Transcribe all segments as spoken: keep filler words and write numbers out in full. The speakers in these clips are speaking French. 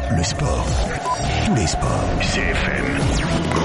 Le sport. Tous les sports. C F M.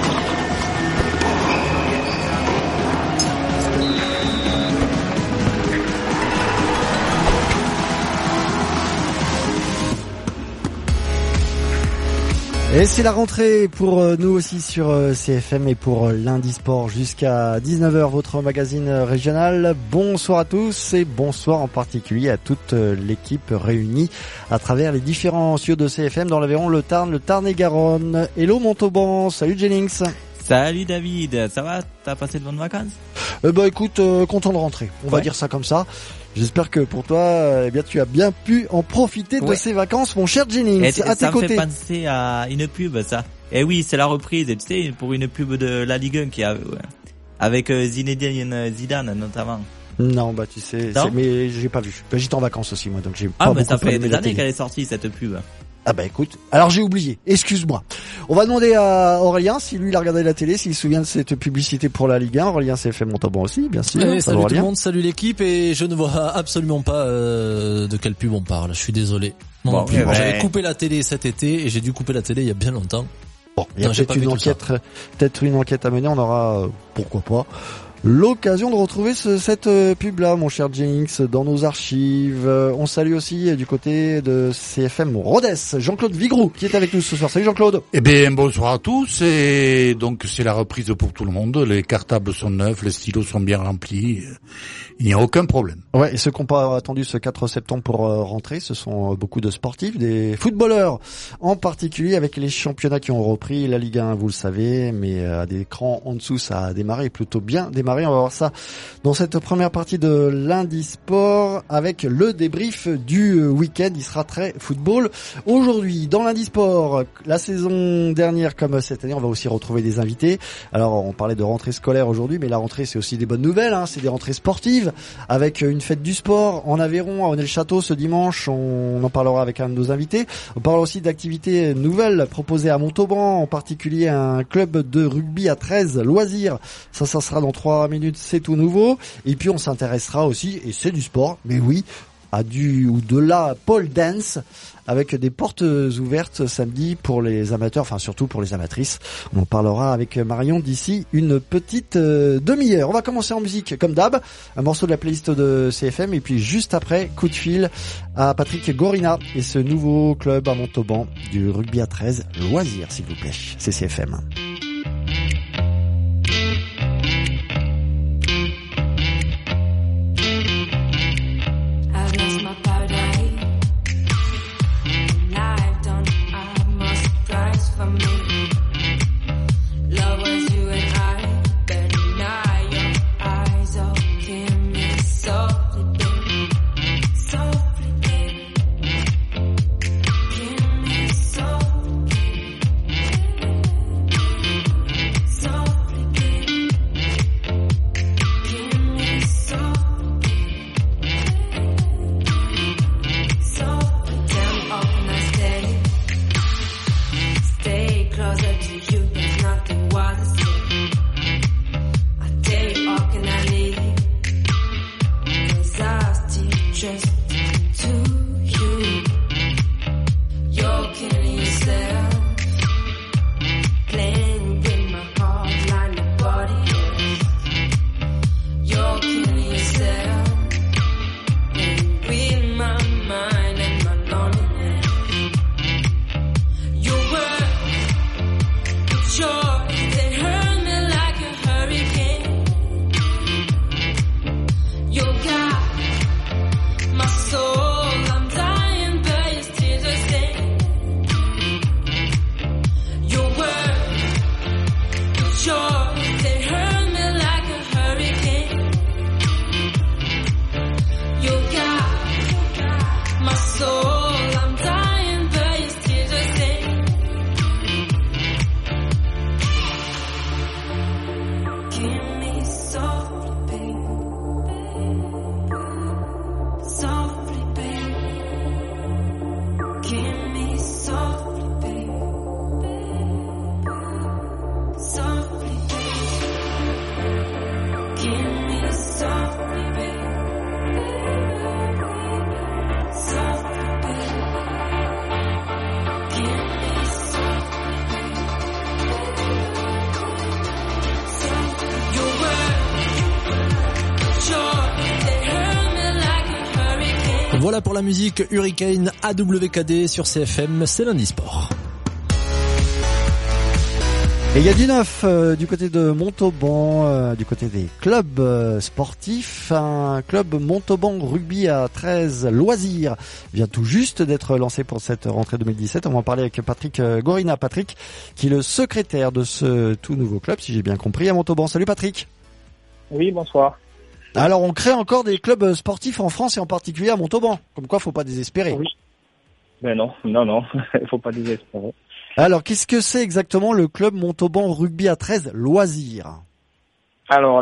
Et c'est la rentrée pour nous aussi sur C F M et pour Lundi Sport jusqu'à dix-neuf heures, votre magazine régional. Bonsoir à tous et bonsoir en particulier à toute l'équipe réunie à travers les différents studios de C F M dans l'Aveyron, le Tarn, le Tarn-et-Garonne. Hello Montauban, salut Jennings. Salut David, ça va? T'as passé de bonnes vacances? Euh, bah écoute, euh, content de rentrer, on ouais. va dire ça comme ça. J'espère que pour toi, euh, eh bien, tu as bien pu en profiter de ouais. ces vacances, mon cher Jennings. Et à tes ça côtés. Ça me fait penser à une pub, ça. Et oui, c'est la reprise, tu sais, pour une pub de la Ligue un qui a, ouais, avec euh, Zinedine Zidane notamment. Non, bah tu sais, c'est, mais j'ai pas vu. Bah, j'étais en vacances aussi moi, donc j'ai ah, pas bah, beaucoup ça fait des années qu'elle est sortie cette pub. Ah bah écoute, alors j'ai oublié, excuse-moi. On va demander à Aurélien si lui il a regardé la télé, s'il se souvient de cette publicité pour la Ligue un. Aurélien s'est fait Montauban aussi, bien sûr. Hey, salut tout le monde, salut l'équipe, et je ne vois absolument pas euh, de quelle pub on parle, je suis désolé. Non, bon, non plus. ouais. J'avais coupé la télé cet été et j'ai dû couper la télé il y a bien longtemps. Bon, il y a non, peut-être une enquête, peut-être une enquête à mener, on aura, euh, pourquoi pas, l'occasion de retrouver ce, cette euh, pub-là, mon cher Jennings, dans nos archives. Euh, on salue aussi euh, du côté de C F M Rodez, Jean-Claude Vigroux, qui est avec nous ce soir. Salut Jean-Claude. Eh bien, bonsoir à tous. Et donc, c'est la reprise pour tout le monde. Les cartables sont neufs, les stylos sont bien remplis. Il n'y a aucun problème. Ouais, et ceux qui n'ont pas attendu ce quatre septembre pour euh, rentrer, ce sont euh, beaucoup de sportifs, des footballeurs en particulier, avec les championnats qui ont repris. La Ligue un, vous le savez, mais euh, à des crans en dessous, ça a démarré, plutôt bien démarré. On va voir ça dans cette première partie de Lundi Sport avec le débrief du week-end. Il sera très football aujourd'hui. Dans Lundi Sport, la saison dernière comme cette année, on va aussi retrouver des invités. Alors, on parlait de rentrée scolaire aujourd'hui, mais la rentrée, c'est aussi des bonnes nouvelles, hein. C'est des rentrées sportives avec une fête du sport en Aveyron, à Honnay-le-Château ce dimanche. On en parlera avec un de nos invités. On parlera aussi d'activités nouvelles proposées à Montauban, en particulier un club de rugby à treize loisirs. Ça, ça sera dans trois minutes, c'est tout nouveau. Et puis on s'intéressera aussi, et c'est du sport, mais oui, à du ou de la pole dance avec des portes ouvertes samedi pour les amateurs, enfin surtout pour les amatrices. On en parlera avec Marion d'ici une petite euh, demi-heure. On va commencer en musique comme d'hab, un morceau de la playlist de C F M, et puis juste après, coup de fil à Patrick Gorina et ce nouveau club à Montauban du rugby à treize loisirs, s'il vous plaît. C'est C F M. Softly, baby. Voilà pour la musique Hurricane A W K D sur C F M, c'est lundi sport. Et il y a du neuf euh, du côté de Montauban, euh, du côté des clubs euh, sportifs. Un club Montauban rugby à treize loisirs vient tout juste d'être lancé pour cette rentrée deux mille dix-sept. On va en parler avec Patrick euh, Gorina. Patrick, qui est le secrétaire de ce tout nouveau club, si j'ai bien compris, à Montauban. Salut Patrick. Oui, bonsoir. Alors on crée encore des clubs sportifs en France et en particulier à Montauban. Comme quoi, faut pas désespérer. Oui. Ben non, non, non, il faut pas désespérer. Alors, qu'est-ce que c'est exactement le club Montauban Rugby à treize Loisirs? Alors,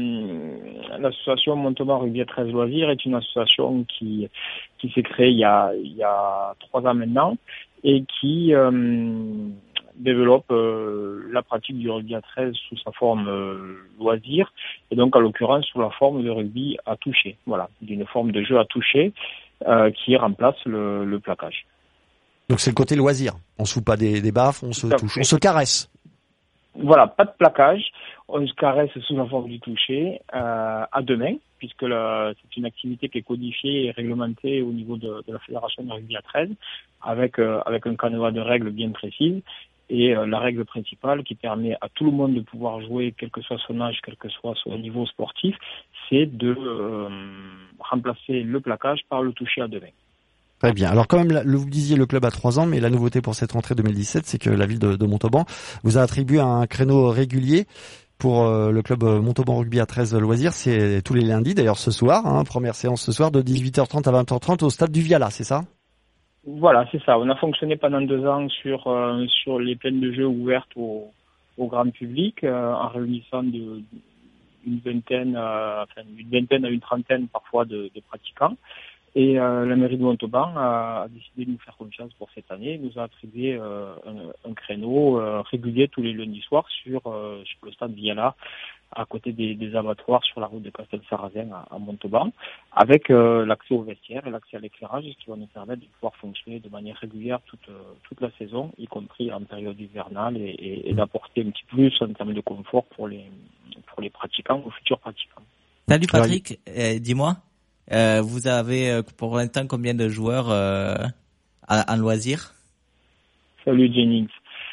le, l'association Montauban Rugby à treize Loisirs est une association qui qui s'est créée il y a il y a trois ans maintenant et qui euh, développe euh, la pratique du rugby à treize sous sa forme euh, loisir et donc en l'occurrence sous la forme de rugby à toucher. Voilà, d'une forme de jeu à toucher euh, qui remplace le, le plaquage. Donc c'est le côté loisir. On se fout pas des, des baffes, on se touche, on se caresse. Voilà, pas de plaquage. On se caresse sous la forme du toucher euh, à deux mains, puisque le, c'est une activité qui est codifiée et réglementée au niveau de, de la Fédération de rugby à treize, avec euh, avec un canevas de règles bien précises. Et euh, la règle principale qui permet à tout le monde de pouvoir jouer, quel que soit son âge, quel que soit son niveau sportif, c'est de euh, remplacer le plaquage par le toucher à deux mains. Très bien. Alors quand même, le, vous disiez le club a trois ans, mais la nouveauté pour cette rentrée deux mille dix-sept, c'est que la ville de, de Montauban vous a attribué un créneau régulier pour euh, le club Montauban Rugby à treize Loisirs. C'est tous les lundis, d'ailleurs ce soir, hein, première séance ce soir de dix-huit heures trente à vingt heures trente au stade du Viala, c'est ça? Voilà, c'est ça. On a fonctionné pendant deux ans sur euh, sur les plaines de jeux ouvertes au, au grand public, euh, en réunissant de, une vingtaine, euh, enfin une vingtaine à une trentaine parfois de, de pratiquants. Et euh, la mairie de Montauban a, a décidé de nous faire confiance pour cette année. Il nous a attribué euh, un, un créneau euh, régulier tous les lundis soirs sur, euh, sur le stade Viala, à côté des, des abattoirs sur la route de Castel-Sarrazin à, à Montauban, avec euh, l'accès aux vestiaires et l'accès à l'éclairage, ce qui va nous permettre de pouvoir fonctionner de manière régulière toute, toute la saison, y compris en période hivernale, et, et, et d'apporter un petit plus en termes de confort pour les, pour les pratiquants, aux futurs pratiquants. Salut Patrick, euh, dis-moi, euh, vous avez euh, pour l'instant combien de joueurs euh, en loisir? Salut Jennings.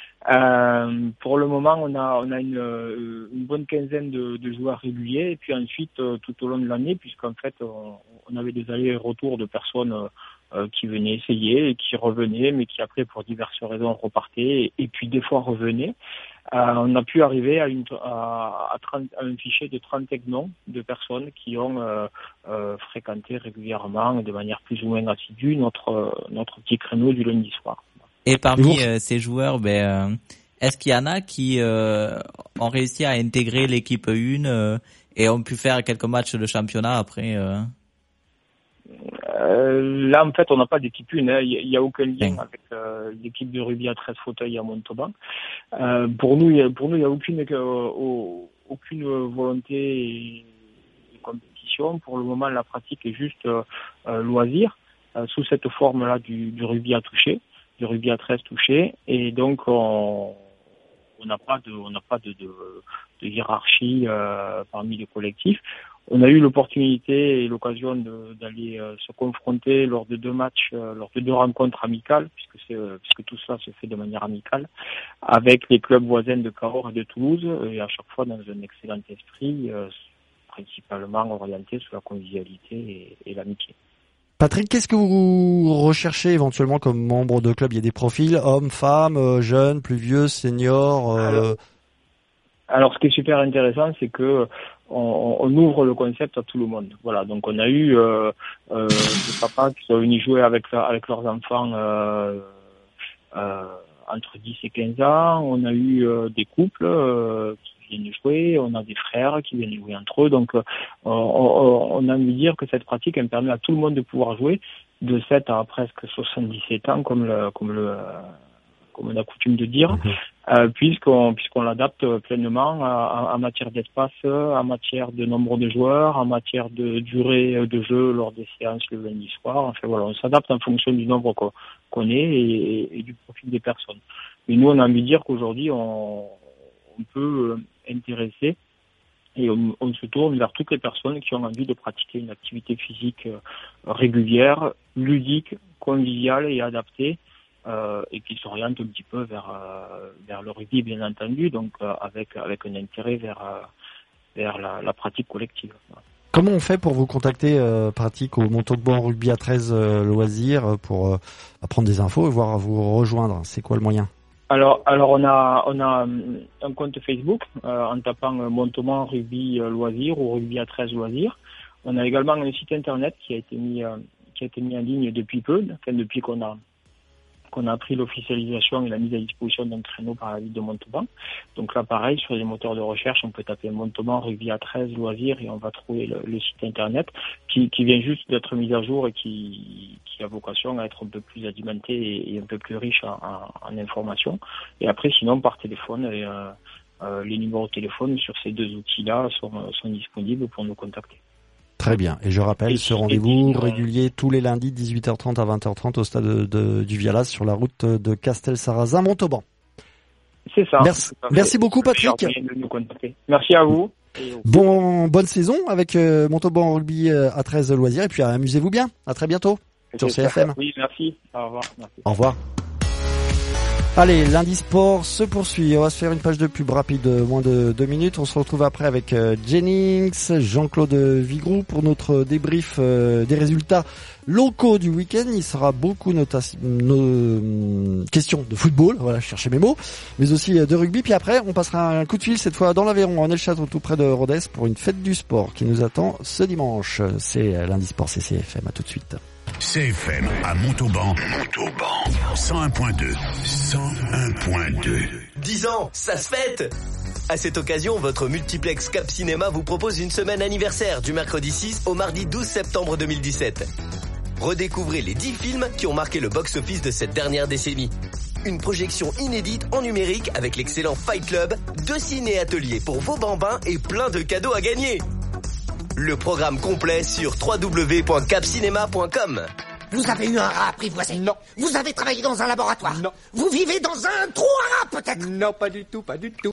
Euh, pour le moment, on a on a une, une bonne quinzaine de, de joueurs réguliers et puis ensuite euh, tout au long de l'année, puisqu'en fait on, on avait des allers et retours de personnes euh, qui venaient essayer et qui revenaient, mais qui après pour diverses raisons repartaient et, et puis des fois revenaient. Euh, on a pu arriver à, une, à, à, trente, à un fichier de trente noms de personnes qui ont euh, euh, fréquenté régulièrement de manière plus ou moins assidue notre notre petit créneau du lundi soir. Et parmi euh, ces joueurs, ben, euh, est-ce qu'il y en a qui euh, ont réussi à intégrer l'équipe un euh, et ont pu faire quelques matchs de championnat après euh... Euh, Là, en fait, on n'a pas d'équipe un. Hein. Il n'y a, a aucun lien mmh. avec euh, l'équipe de rugby à treize fauteuils à Montauban. Euh, pour nous, il y a, pour nous, il n'y a aucune euh, aucune volonté de compétition. Pour le moment, la pratique est juste euh, loisir euh, sous cette forme-là du, du rugby à toucher. Du rugby à treize touchés, et donc on on n'a pas de on n'a pas de de, de hiérarchie euh, parmi les collectifs. On a eu l'opportunité et l'occasion de, d'aller euh, se confronter lors de deux matchs, euh, lors de deux rencontres amicales, puisque c'est euh, puisque tout cela se fait de manière amicale, avec les clubs voisins de Cahors et de Toulouse, et à chaque fois dans un excellent esprit, euh, principalement orienté sur la convivialité et, et l'amitié. Patrick, qu'est-ce que vous recherchez éventuellement comme membre de club? Il y a des profils hommes, femmes, jeunes, plus vieux, seniors. Euh... Alors, alors, ce qui est super intéressant, c'est que on, on ouvre le concept à tout le monde. Voilà, donc on a eu euh, euh, des papas qui sont venus jouer avec avec leurs enfants euh, euh, entre dix et quinze ans. On a eu euh, des couples euh, qui viennent jouer, on a des frères qui viennent jouer entre eux, donc euh, on, on a envie de dire que cette pratique elle permet à tout le monde de pouvoir jouer de sept à presque soixante-dix-sept ans, comme le comme le comme on a coutume de dire, mmh. euh, puisqu'on puisqu'on l'adapte pleinement en matière d'espace, en matière de nombre de joueurs, en matière de durée de jeu lors des séances le lundi soir. Enfin voilà, on s'adapte en fonction du nombre qu'on, qu'on est et, et du profil des personnes. Mais nous, on a envie de dire qu'aujourd'hui, on, on peut intéresser Et on, on se tourne vers toutes les personnes qui ont envie de pratiquer une activité physique euh, régulière, ludique, conviviale et adaptée, euh, et qui s'oriente un petit peu vers euh, vers le rugby, bien entendu, donc euh, avec avec un intérêt vers euh, vers la, la pratique collective. Comment on fait pour vous contacter, euh, pratique au Montauban Rugby à treize euh, loisirs, pour euh, prendre des infos et voir vous rejoindre? C'est quoi le moyen? Alors, alors on a on a un compte Facebook euh, en tapant euh, Montauban Rugby euh, Loisirs ou Rugby à treize Loisirs. On a également un site internet qui a été mis euh, qui a été mis en ligne depuis peu, enfin depuis qu'on a qu'on a pris l'officialisation et la mise à disposition d'un créneau par la ville de Montauban. Donc là, pareil, sur les moteurs de recherche, on peut taper Montauban Rugby à treize Loisirs et on va trouver le, le site internet qui, qui vient juste d'être mis à jour et qui, qui a vocation à être un peu plus alimenté et, et un peu plus riche en, en, en informations. Et après, sinon, par téléphone, et, euh, euh, les numéros de téléphone sur ces deux outils-là sont, sont disponibles pour nous contacter. Très bien. Et je rappelle et ce rendez-vous euh... régulier tous les lundis dix-huit heures trente à vingt heures trente au stade de, de, du Vialas sur la route de Castel-Sarrazin, Montauban. C'est ça. Merci, merci beaucoup Patrick. Merci à vous. Bon, bonne saison avec euh, Montauban Rugby à treize Loisirs et puis euh, amusez-vous bien. À très bientôt sur C F M. Oui, merci. Au revoir. Merci. Au revoir. Allez, lundi sport se poursuit. On va se faire une page de pub rapide, moins de deux minutes. On se retrouve après avec euh, Jennings, Jean-Claude Vigroux pour notre débrief euh, des résultats locaux du week-end. Il sera beaucoup nota- nos euh, questions de football, voilà, je cherchais mes mots, mais aussi euh, de rugby. Puis après, on passera un coup de fil cette fois dans l'Aveyron, en El-Château, tout près de Rodez, pour une fête du sport qui nous attend ce dimanche. C'est euh, lundi sport, c'est C F M. À tout de suite. C F M à Montauban, Montauban, cent un point deux, cent un point deux. dix ans, ça se fête! À cette occasion, votre multiplex Cap Cinéma vous propose une semaine anniversaire du mercredi six au mardi douze septembre deux mille dix-sept. Redécouvrez les dix films qui ont marqué le box-office de cette dernière décennie. Une projection inédite en numérique avec l'excellent Fight Club, deux ciné-ateliers pour vos bambins et plein de cadeaux à gagner. Le programme complet sur w w w point cap cinéma point com. Vous avez eu un rat apprivoisé? Non. Vous avez travaillé dans un laboratoire? Non. Vous vivez dans un trou à rat peut-être? Non, pas du tout, pas du tout.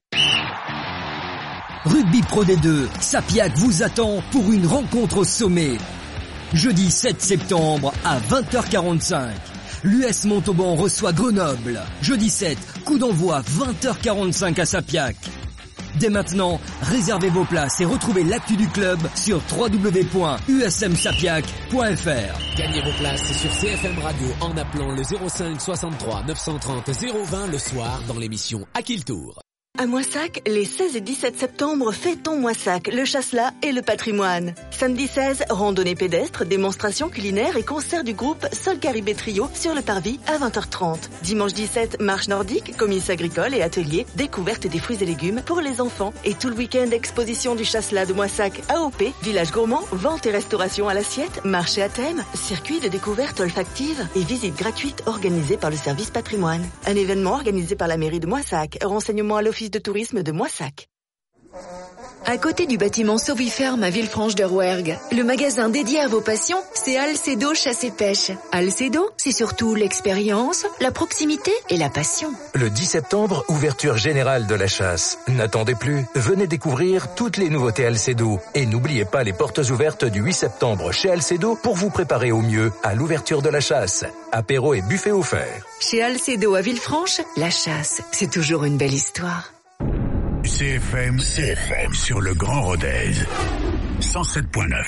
Rugby Pro D deux, Sapiac vous attend pour une rencontre au sommet. Jeudi sept septembre à vingt heures quarante-cinq. L'U S Montauban reçoit Grenoble. Jeudi sept, coup d'envoi vingt heures quarante-cinq à Sapiac. Dès maintenant, réservez vos places et retrouvez l'actu du club sur w w w point u s m sapiac point f r. Gagnez vos places sur C F M Radio en appelant le zéro cinq soixante-trois neuf cent trente zéro vingt le soir dans l'émission À qui le tour. À Moissac, les seize et dix-sept septembre, fêtons Moissac, le chasselas et le patrimoine. Samedi seize, randonnée pédestre, démonstration culinaire et concert du groupe Sol Caribé Trio sur le parvis à vingt heures trente. Dimanche dix-sept, marche nordique, comice agricole et atelier, découverte des fruits et légumes pour les enfants. Et tout le week-end, exposition du chasselas de Moissac, A O P, village gourmand, vente et restauration à l'assiette, marché à thème, circuit de découverte olfactive et visite gratuite organisée par le service patrimoine. Un événement organisé par la mairie de Moissac. Renseignements à l'office de tourisme de Moissac. À côté du bâtiment Sauviferme à Villefranche de Rouergue, le magasin dédié à vos passions, c'est Alcedo Chasse et Pêche. Alcedo, c'est surtout l'expérience, la proximité et la passion. Le dix septembre, ouverture générale de la chasse. N'attendez plus, venez découvrir toutes les nouveautés Alcedo. Et n'oubliez pas les portes ouvertes du huit septembre chez Alcedo pour vous préparer au mieux à l'ouverture de la chasse. Apéro et buffet offerts. Chez Alcedo à Villefranche, la chasse, c'est toujours une belle histoire. C F M, C F M sur le Grand Rodez. cent sept point neuf.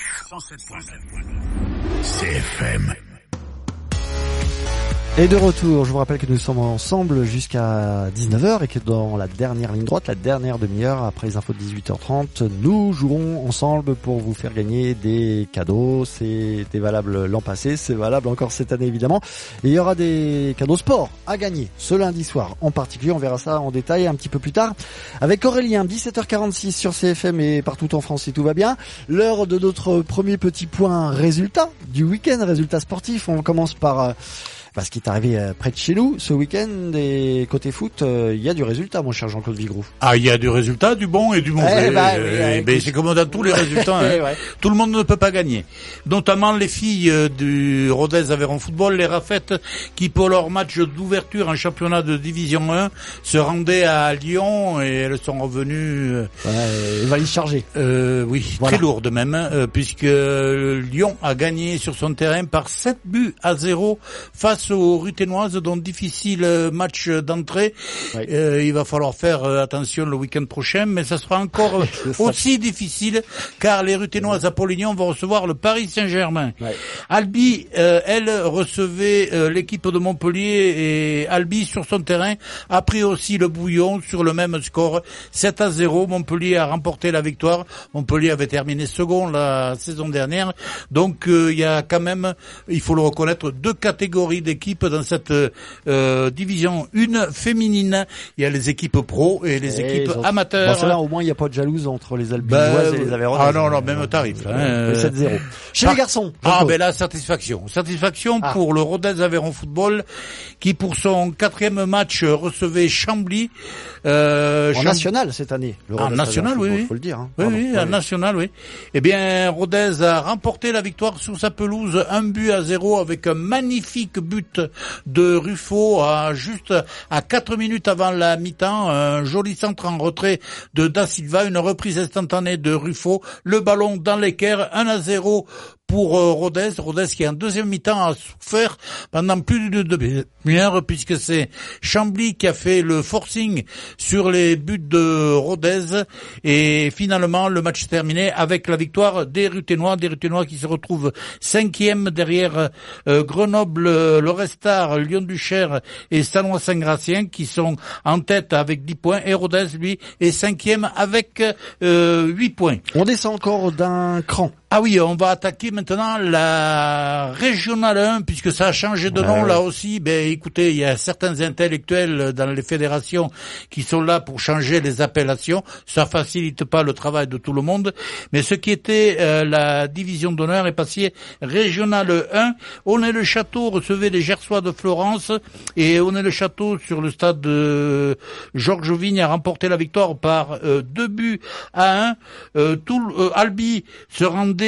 C F M. Et de retour, je vous rappelle que nous sommes ensemble jusqu'à dix-neuf heures et que dans la dernière ligne droite, la dernière demi-heure après les infos de dix-huit heures trente, nous jouerons ensemble pour vous faire gagner des cadeaux. C'était valable l'an passé, c'est valable encore cette année évidemment. Et il y aura des cadeaux sport à gagner ce lundi soir en particulier. On verra ça en détail un petit peu plus tard avec Aurélien, dix-sept heures quarante-six sur C F M et partout en France si tout va bien. L'heure de notre premier petit point résultat du week-end, résultat sportif. On commence par... parce qu'il est arrivé euh, près de chez nous ce week-end et côté foot, il euh, y a du résultat, mon cher Jean-Claude Vigroux. Ah, il y a du résultat, du bon et du mauvais. Eh bah, oui, euh, ouais, ben, c'est comme dans tous les résultats. Hein. Ouais. Tout le monde ne peut pas gagner. Notamment les filles euh, du Rodez Aveyron Football, les Rafettes, qui pour leur match d'ouverture en championnat de division un se rendaient à Lyon et elles sont revenues. Euh, ouais, valise chargée. Euh, oui, voilà. Très lourde même, euh, puisque Lyon a gagné sur son terrain par sept buts à zéro face aux Ruténoises, donc difficile match d'entrée. Ouais. Euh, il va falloir faire attention le week-end prochain, mais ça sera encore aussi difficile car les Ruténoises à Polignon vont recevoir le Paris Saint-Germain. Ouais. Albi, euh, elle recevait euh, l'équipe de Montpellier et Albi sur son terrain a pris aussi le bouillon sur le même score, sept à zéro. Montpellier a remporté la victoire. Montpellier avait terminé second la saison dernière, donc euh, il y a quand même, il faut le reconnaître, deux catégories d'équipes dans cette euh, division une féminine. Il y a les équipes pro et les et équipes les amateurs. Bon, là, au moins, il n'y a pas de jalouse entre les Albinoises bah, et les Aveyronnaises. Ah non, non, même tarif. Hein, sept zéro. Chez Par... les garçons. Ah, ben là, satisfaction. Satisfaction ah. pour le Rodez Aveyron Football, qui pour son quatrième match recevait Chambly. Euh, en Chambly... national cette année. Le en national, oui, oui. Faut le dire. Hein. Oui, oui, en national, oui. Eh bien, Rodez a remporté la victoire sur sa pelouse, un but à zéro avec un magnifique but de Ruffo à juste à quatre minutes avant la mi-temps, un joli centre en retrait de Da Silva, une reprise instantanée de Ruffo, le ballon dans l'équerre, un à zéro pour euh, Rodez, Rodez qui en deuxième mi-temps a souffert pendant plus de deux heures puisque c'est Chambly qui a fait le forcing sur les buts de Rodez et finalement le match terminé avec la victoire des Ruténois, des Ruténois qui se retrouvent cinquième derrière euh, Grenoble, Lorestar, Lyon-du-Cher et Sanois-Saint-Gratien qui sont en tête avec dix points et Rodez lui est cinquième avec euh, huit points. On descend encore d'un cran. Ah oui, on va attaquer maintenant la régionale un, puisque ça a changé de nom ouais, là aussi. Ben écoutez, il y a certains intellectuels dans les fédérations qui sont là pour changer les appellations. Ça facilite pas le travail de tout le monde. Mais ce qui était euh, la division d'honneur est passé régionale un. Onet-le-Château recevait les Gersois de Florence et Onet-le-Château sur le stade de Georges Vigne a remporté la victoire par euh, deux buts à un. Euh, tout, euh, Albi se rendait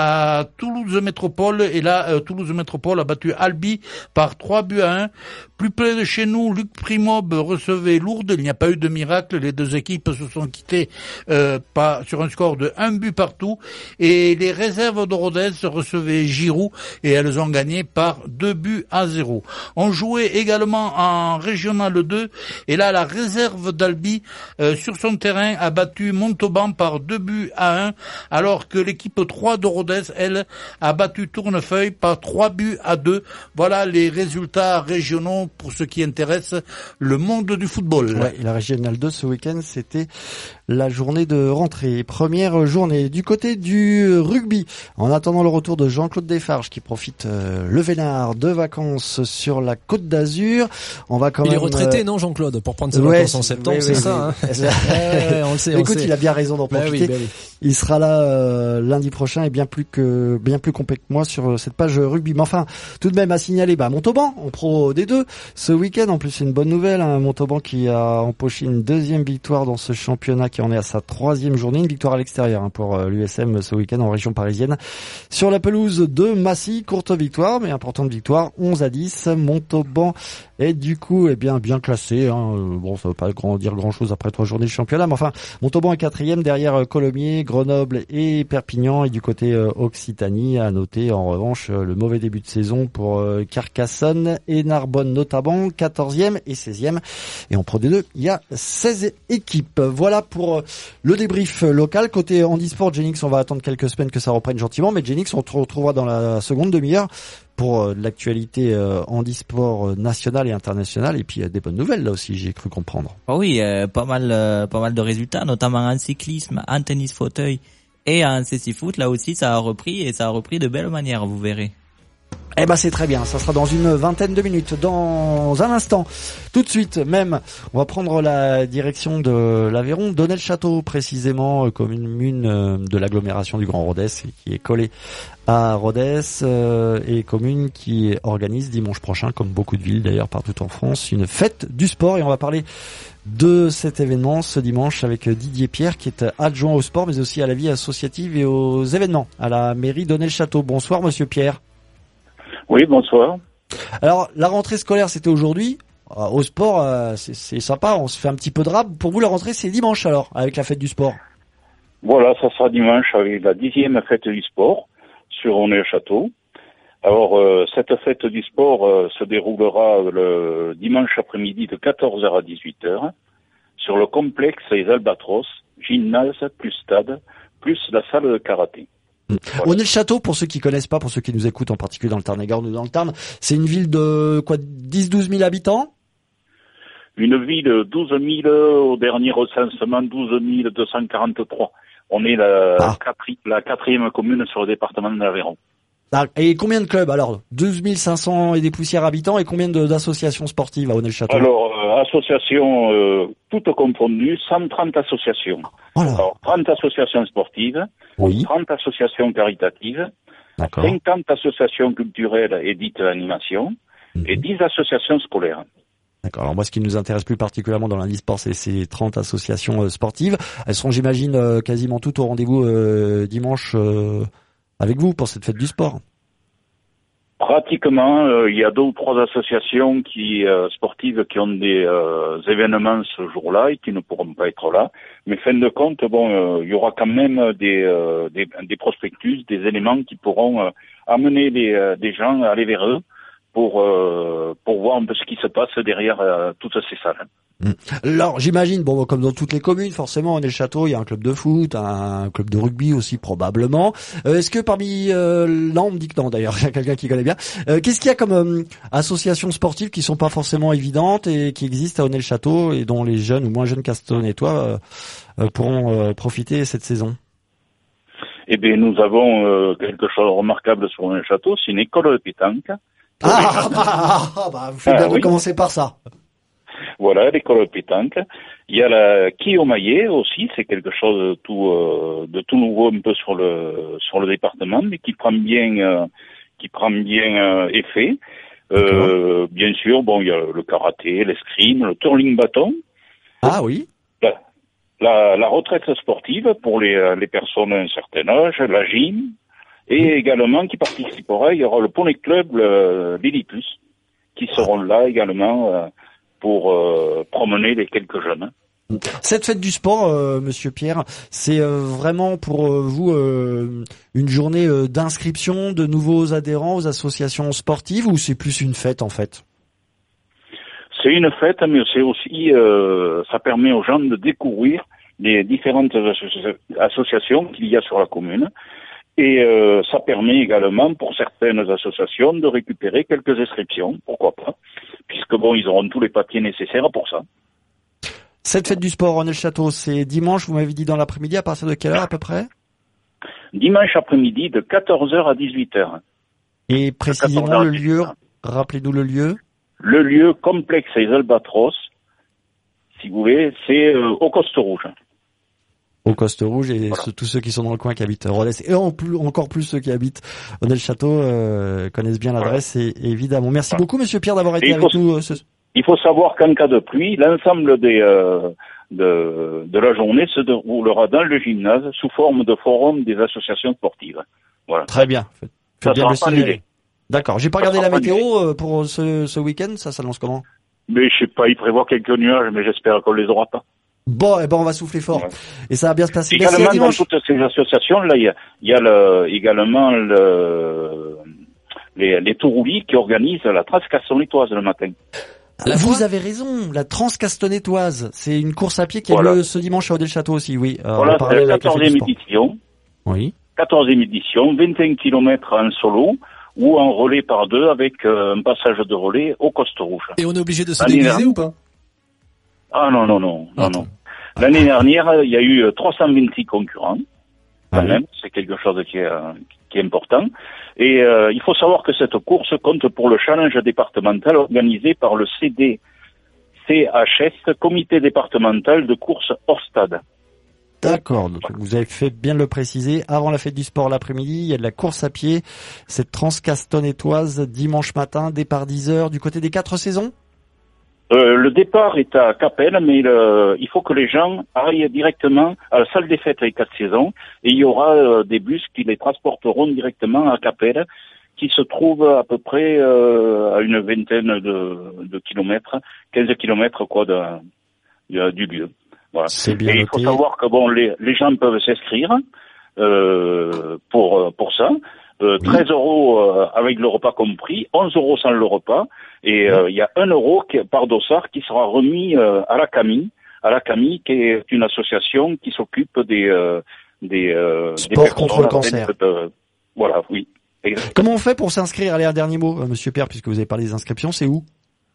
à Toulouse Métropole et là euh, Toulouse Métropole a battu Albi par trois buts à un. Plus près de chez nous, Luc Primob recevait Lourdes. Il n'y a pas eu de miracle. Les deux équipes se sont quittées euh, pas, sur un score de un but partout. Et les réserves de Rodez recevaient Giroud et elles ont gagné par deux buts à zéro. On jouait également en Régional deux et là la réserve d'Albi euh, sur son terrain a battu Montauban par deux buts à un alors que l'équipe trois de Rodez, elle, a battu Tournefeuille par trois buts à deux. Voilà les résultats régionaux pour ce qui intéresse le monde du football. Ouais, et la Régionale deux ce week-end, c'était la journée de rentrée. Première journée du côté du rugby. En attendant le retour de Jean-Claude Desfarges qui profite euh, le Vénard de vacances sur la Côte d'Azur. On va quand il même. Il est retraité, euh... non, Jean-Claude, pour prendre ses ouais, vacances en septembre, oui, c'est oui, ça. Oui. Hein ouais, on le sait. Écoute, on sait. il a bien raison d'en bah profiter. Oui, bah oui. Il sera là euh, lundi prochain et bien plus que bien plus complet que moi sur cette page rugby. Mais enfin, tout de même à signaler, bah Montauban en Pro D deux ce week-end. En plus, c'est une bonne nouvelle. Hein, Montauban qui a empoché une deuxième victoire dans ce championnat, qui en est à sa troisième journée, une victoire à l'extérieur hein, pour euh, l'U S M ce week-end en région parisienne sur la pelouse de Massy. Courte victoire, mais importante victoire, onze à dix. Montauban est du coup eh bien bien classé. Hein. Bon, ça veut pas grand, dire grand-chose après trois journées de championnat, mais enfin, Montauban est quatrième derrière euh, Colomiers, Grenoble et Perpignan. Et du côté euh, Occitanie, à noter en revanche euh, le mauvais début de saison pour euh, Carcassonne et Narbonne notamment, quatorzième et seizième. Et en Pro D deux, il y a seize équipes. Voilà pour euh, le débrief local. Côté handisport, Genix, on va attendre quelques semaines que ça reprenne gentiment, mais Genix, on te retrouvera dans la seconde demi-heure pour euh, l'actualité euh, handisport euh, nationale et internationale, et puis il y a des bonnes nouvelles là aussi, j'ai cru comprendre. Oh oui, euh, pas mal euh, pas mal de résultats, notamment en cyclisme, en tennis fauteuil et en cécifoot. Là aussi, ça a repris et ça a repris de belle manière, vous verrez. Eh ben c'est très bien, ça sera dans une vingtaine de minutes. Dans un instant, tout de suite même, on va prendre la direction de l'Aveyron, d'Onnay-le-Château précisément, commune de l'agglomération du Grand Rodez, qui est collée à Rodez, euh, et commune qui organise dimanche prochain, comme beaucoup de villes d'ailleurs partout en France, une fête du sport. Et on va parler de cet événement ce dimanche avec Didier Pierre, qui est adjoint au sport mais aussi à la vie associative et aux événements à la mairie d'Onnay-le-Château. Bonsoir Monsieur Pierre. Oui, bonsoir. Alors, la rentrée scolaire, c'était aujourd'hui. Euh, au sport, euh, c'est, c'est sympa, on se fait un petit peu de rab. Pour vous, la rentrée, c'est dimanche alors, avec la fête du sport. Voilà, ça sera dimanche avec la dixième fête du sport surOnnay-le-Château. Alors, euh, cette fête du sport euh, se déroulera le dimanche après-midi de quatorze heures à dix-huit heures sur le complexe Les Albatros, gymnase plus stade, plus la salle de karaté. Voilà.Onnay-le-Château, pour ceux qui connaissent pas, pour ceux qui nous écoutent en particulier dans le Tarn-et-Garonne ou dans le Tarn, c'est une ville de quoi, dix douze mille habitants? Une ville de douze mille au dernier recensement, douze mille deux cent quarante-trois. On est la, ah. quatri- la quatrième commune sur le département de l'Aveyron. Ah, et combien de clubs alors? douze mille cinq cents et des poussières habitants, et combien de, d'associations sportives àOnnay-le-Château? Alors, euh, associations euh, toutes confondues, cent trente associations. Oh Alors, trente associations sportives, oui. trente associations caritatives, D'accord. cinquante associations culturelles et dites animation, mmh. et dix associations scolaires. D'accord. Alors moi, ce qui nous intéresse plus particulièrement dans l'Indisport, c'est ces trente associations euh, sportives. Elles seront, j'imagine, euh, quasiment toutes au rendez-vous euh, dimanche euh, avec vous pour cette fête du sport. Pratiquement, euh, il y a deux ou trois associations qui euh, sportives qui ont des euh, événements ce jour-là et qui ne pourront pas être là. Mais fin de compte, bon, euh, il y aura quand même des, euh, des, des prospectus, des éléments qui pourront euh, amener les, euh, des gens à aller vers eux pour euh, pour voir un peu ce qui se passe derrière euh, toutes ces salles. Alors j'imagine, bon, comme dans toutes les communes, forcément,Onnay-le-Château, il y a un club de foot, un club de rugby aussi probablement. Euh, est-ce que parmi, euh, là on me dit que non d'ailleurs, il y a quelqu'un qui connaît bien. Euh, qu'est-ce qu'il y a comme euh, associations sportives qui sont pas forcément évidentes et qui existent àOnnay-le-Château et dont les jeunes ou moins jeunes Castelnautois euh, euh, pourront euh, profiter cette saison? Eh bien, nous avons euh, quelque chose de remarquable surOnnay-le-Château, c'est une école de pétanque. Ah, bah, ah, bah, vous faites bien ah, de oui. commencer par ça. Voilà, l'école de pétanque. Il y a la quille au maillet aussi, c'est quelque chose de tout, euh, de tout nouveau un peu sur le sur le département, mais qui prend bien, euh, qui prend bien euh, effet. Euh, bien sûr, bon, il y a le karaté, l'escrime, le twirling bâton. Ah oui. La, la, la retraite sportive pour les les personnes d'un certain âge, la gym. Et également, qui participera, il y aura le Poney Club, le Lillipus, qui seront là également euh, pour euh, promener les quelques jeunes. Cette fête du sport, euh, Monsieur Pierre, c'est euh, vraiment pour euh, vous euh, une journée euh, d'inscription de nouveaux adhérents aux associations sportives, ou c'est plus une fête en fait? C'est une fête, mais c'est aussi, euh, ça permet aux gens de découvrir les différentes asso- associations qu'il y a sur la commune. Et euh, ça permet également pour certaines associations de récupérer quelques inscriptions, pourquoi pas, puisque bon, ils auront tous les papiers nécessaires pour ça. Cette fête du sportOnnay-le-Château, c'est dimanche, vous m'avez dit dans l'après-midi, à partir de quelle heure à peu près? Dimanche après-midi de quatorze heures à dix-huit heures. Et précisément le lieu, rappelez-nous le lieu? Le lieu complexe Les Albatros, si vous voulez, c'est euh, au Coste Rouge. Au Coste Rouge, et voilà. Tous ceux qui sont dans le coin qui habitent Rodez, et en plus, encore plus ceux qui habitentOnnay-le-Château euh, connaissent bien l'adresse, voilà. et, évidemment. Merci voilà. beaucoup, Monsieur Pierre, d'avoir été avec faut, nous. Euh, ce... Il faut savoir qu'en cas de pluie, l'ensemble des euh, de, de la journée se déroulera dans le gymnase sous forme de forum des associations sportives. Voilà. Très bien. Faites, faites bien le signaler. D'accord. J'ai pas regardé la météo pour ce, ce week-end. Ça s'annonce comment? Mais je sais pas. Il prévoit quelques nuages, mais j'espère qu'on les aura pas. Bon, eh ben on va souffler fort, ouais. Et ça va bien se passer. Également, dans toutes ces associations, là, il y a, il y a le, également le, les, les touroulis qui organisent la Transcastelnautoise le matin. Vous avez raison, la Transcastelnautoise, c'est une course à pied qui voilà. a lieu ce dimanche àOnnay-le-Château aussi, oui. Euh, voilà, c'est la quatorzième édition. Oui. quatorzième édition, vingt et un kilomètres en solo ou en relais par deux avec euh, un passage de relais au Coste Rouge. Et on est obligé de se déguiser ou pas? Ah non, non, non, non, non. L'année dernière, il y a eu trois cent vingt-six concurrents. Quand ah, même, oui. C'est quelque chose qui est, qui est important. Et euh, il faut savoir que cette course compte pour le challenge départemental organisé par le C D C H S, Comité départemental de course hors stade. D'accord, donc vous avez fait bien de le préciser. Avant la fête du sport l'après-midi, il y a de la course à pied, cette transcastonnétoise dimanche matin, départ dix heures du côté des quatre saisons. Euh, le départ est à Capelle, mais le, il faut que les gens aillent directement à la salle des fêtes avec quatre saisons, et il y aura euh, des bus qui les transporteront directement à Capelle, qui se trouve à peu près euh, à une vingtaine de, de kilomètres, quinze kilomètres quoi de, de, du lieu. Voilà. C'est bien et noté. il faut savoir que bon, les, les gens peuvent s'inscrire euh, pour pour ça. Euh, treize euros euh, avec le repas compris, onze euros sans le repas, et euh, il y a un euro qui, par dossard qui sera remis euh, à la Camille, à la Camille qui est une association qui s'occupe des euh, des, euh, Sport des contre le cancer. De, voilà, oui. Exactement. Comment on fait pour s'inscrire? Allez, un dernier mot, euh, Monsieur Pierre, puisque vous avez parlé des inscriptions, c'est où?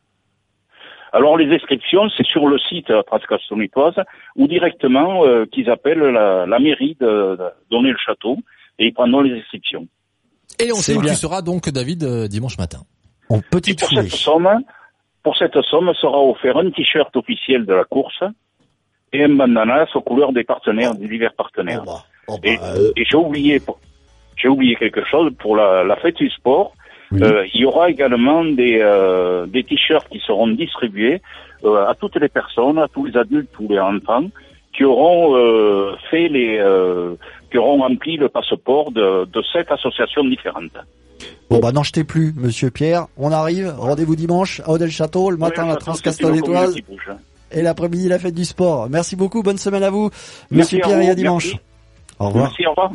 Alors les inscriptions, c'est sur le site euh, Transcastonnétoise ou directement euh, qu'ils appellent la, la mairie de, de Donnay-le-Château et ils prendront les inscriptions. Et on C'est sait où bien. tu seras donc, David, euh, dimanche matin. En Et petite pour foulée. cette somme, pour cette somme sera offert un t-shirt officiel de la course et un bandana aux couleurs des partenaires, des divers partenaires. Oh bah, oh bah, Et, euh, et j'ai oublié, j'ai oublié quelque chose pour la, la fête du sport. Oui. Euh, il y aura également des, euh, des t-shirts qui seront distribués euh, à toutes les personnes, à tous les adultes, tous les enfants, qui auront euh, fait les, euh, qui auront rempli le passeport de, de sept associations différentes. Bon bah n'en jetez plus, Monsieur Pierre. On arrive. Rendez-vous dimanche à Odel-Château, le matin Ouais, la ça, c'est une Transcastonnétoise commune qui bouge. et l'après-midi la fête du sport. Merci beaucoup, bonne semaine à vous, Merci Monsieur à Pierre, vous, et à dimanche. merci. Au revoir. Merci, au revoir.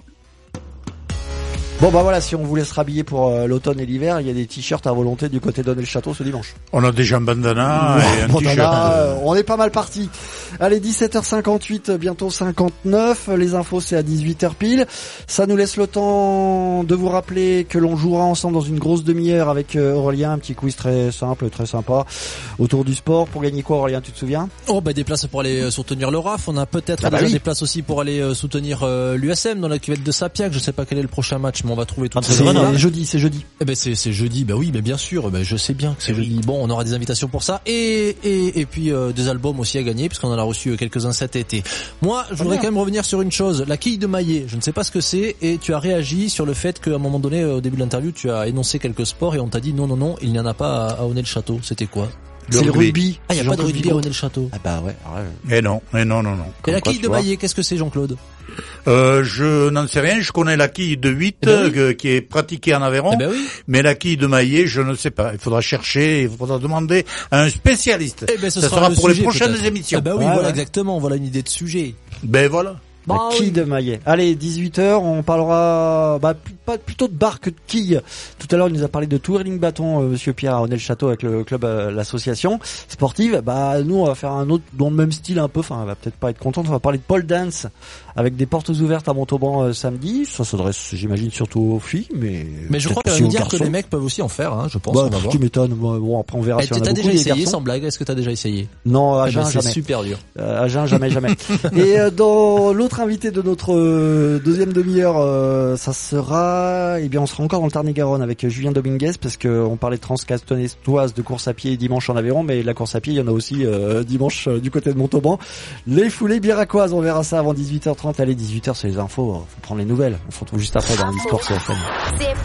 Bon bah voilà, si on vous laisse rhabiller pour euh, l'automne et l'hiver, il y a des t-shirts à volonté du côté d'Odel-Château ce dimanche. On a déjà un bandana et un Bon, t-shirt. là, euh, on est pas mal parti. Allez, dix-sept heures cinquante-huit, bientôt cinquante-neuf. Les infos, c'est à dix-huit heures pile. Ça nous laisse le temps de vous rappeler que l'on jouera ensemble dans une grosse demi-heure avec euh, Aurélien. Un petit quiz très simple, très sympa autour du sport. Pour gagner quoi, Aurélien, tu te souviens? Oh bah des places pour aller euh, soutenir le R A F. On a peut-être Ah bah déjà oui. des places aussi pour aller euh, soutenir euh, l'U S M dans la cuvette de Sapiac. Je sais pas quel est le prochain match, mais on va trouver tout ça. C'est jeudi, c'est jeudi. Eh ben c'est c'est jeudi, bah oui, mais bien sûr, ben je sais bien que c'est jeudi. Bon, on aura des invitations pour ça et et et puis euh, des albums aussi à gagner puisqu'on en a reçu quelques-uns cet été. Moi, je voudrais quand même revenir sur une chose, la quille de Maillet. Je ne sais pas ce que c'est et tu as réagi sur le fait qu'à un moment donné au début de l'interview, tu as énoncé quelques sports et on t'a dit non non non, il n'y en a pas à, à Honnay-le-Château. C'était quoi? C'est le rugby. Ah, il y a pas de rugby à Honnay-le-Château. Ah bah ouais. ouais. Mais non, mais non, non, non. Et la quoi, quille tu de vois. Maillet, qu'est-ce que c'est, Jean-Claude? Euh, je n'en sais rien. Je connais la quille de huit Eh ben oui. euh, qui est pratiquée en Aveyron, Eh ben oui. mais la quille de Maillet, je ne sais pas. Il faudra chercher, il faudra demander à un spécialiste. Eh ben ce Ça sera, sera le pour les sujet, prochaines peut-être. émissions. Ah bah oui, Ouais, voilà ouais. exactement, voilà une idée de sujet. Ben voilà. La Bah quille oui. de Maillet. Allez, dix-huit heures, on parlera bah, plus- pas plutôt de barre que de quille. Tout à l'heure, il nous a parlé de twirling bâton, euh, Monsieur Pierre, à Honnay-le-Château avec le club, euh, l'association sportive. Bah nous, on va faire un autre dans le même style un peu. Enfin, on va peut-être pas être content. On va parler de pole dance avec des portes ouvertes à Montauban euh, samedi. Ça s'adresse, j'imagine, surtout aux filles, mais Mais je crois peut-être qu'elle va aussi nous aux dire que garçons. les mecs peuvent aussi en faire, hein, je pense. Bah, on va voir. tu m'étonnes. Bon, bon, après on verra Eh, si on a t'as beaucoup déjà les essayé garçons. sans blague? Est-ce que t'as déjà essayé? Non, à Eh ben, jeun, c'est jamais. super dur. Euh, à jeun, jamais, jamais. Et euh, dans l'autre invité de notre euh, deuxième demi-heure, euh, ça sera, eh bien, on sera encore dans le Tarn-et-Garonne avec Julien Dominguez parce que on parlait de transcastonnétoise de course à pied dimanche en Aveyron, mais la course à pied, il y en a aussi euh, dimanche euh, du côté de Montauban. Les foulées biéracoises, on verra ça avant dix-huit heures trente. Allez, dix-huit heures, c'est les infos. Faut prendre les nouvelles. On se retrouve juste après dans l'histoire C F M. C F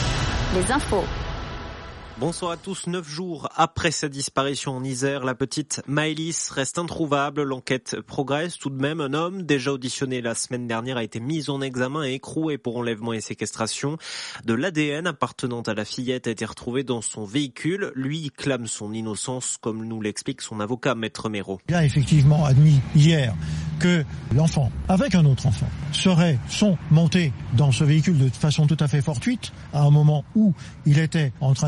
M, les infos. Bonsoir à tous. Neuf jours après sa disparition en Isère, la petite Maëlys reste introuvable. L'enquête progresse tout de même. Un homme déjà auditionné la semaine dernière a été mis en examen et écroué pour enlèvement et séquestration. De l'A D N appartenant à la fillette a été retrouvé dans son véhicule. Lui clame son innocence, comme nous l'explique son avocat, Maître Méraud. Il a effectivement admis hier que l'enfant, avec un autre enfant, serait, sont montés dans ce véhicule de façon tout à fait fortuite à un moment où il était en train de fumer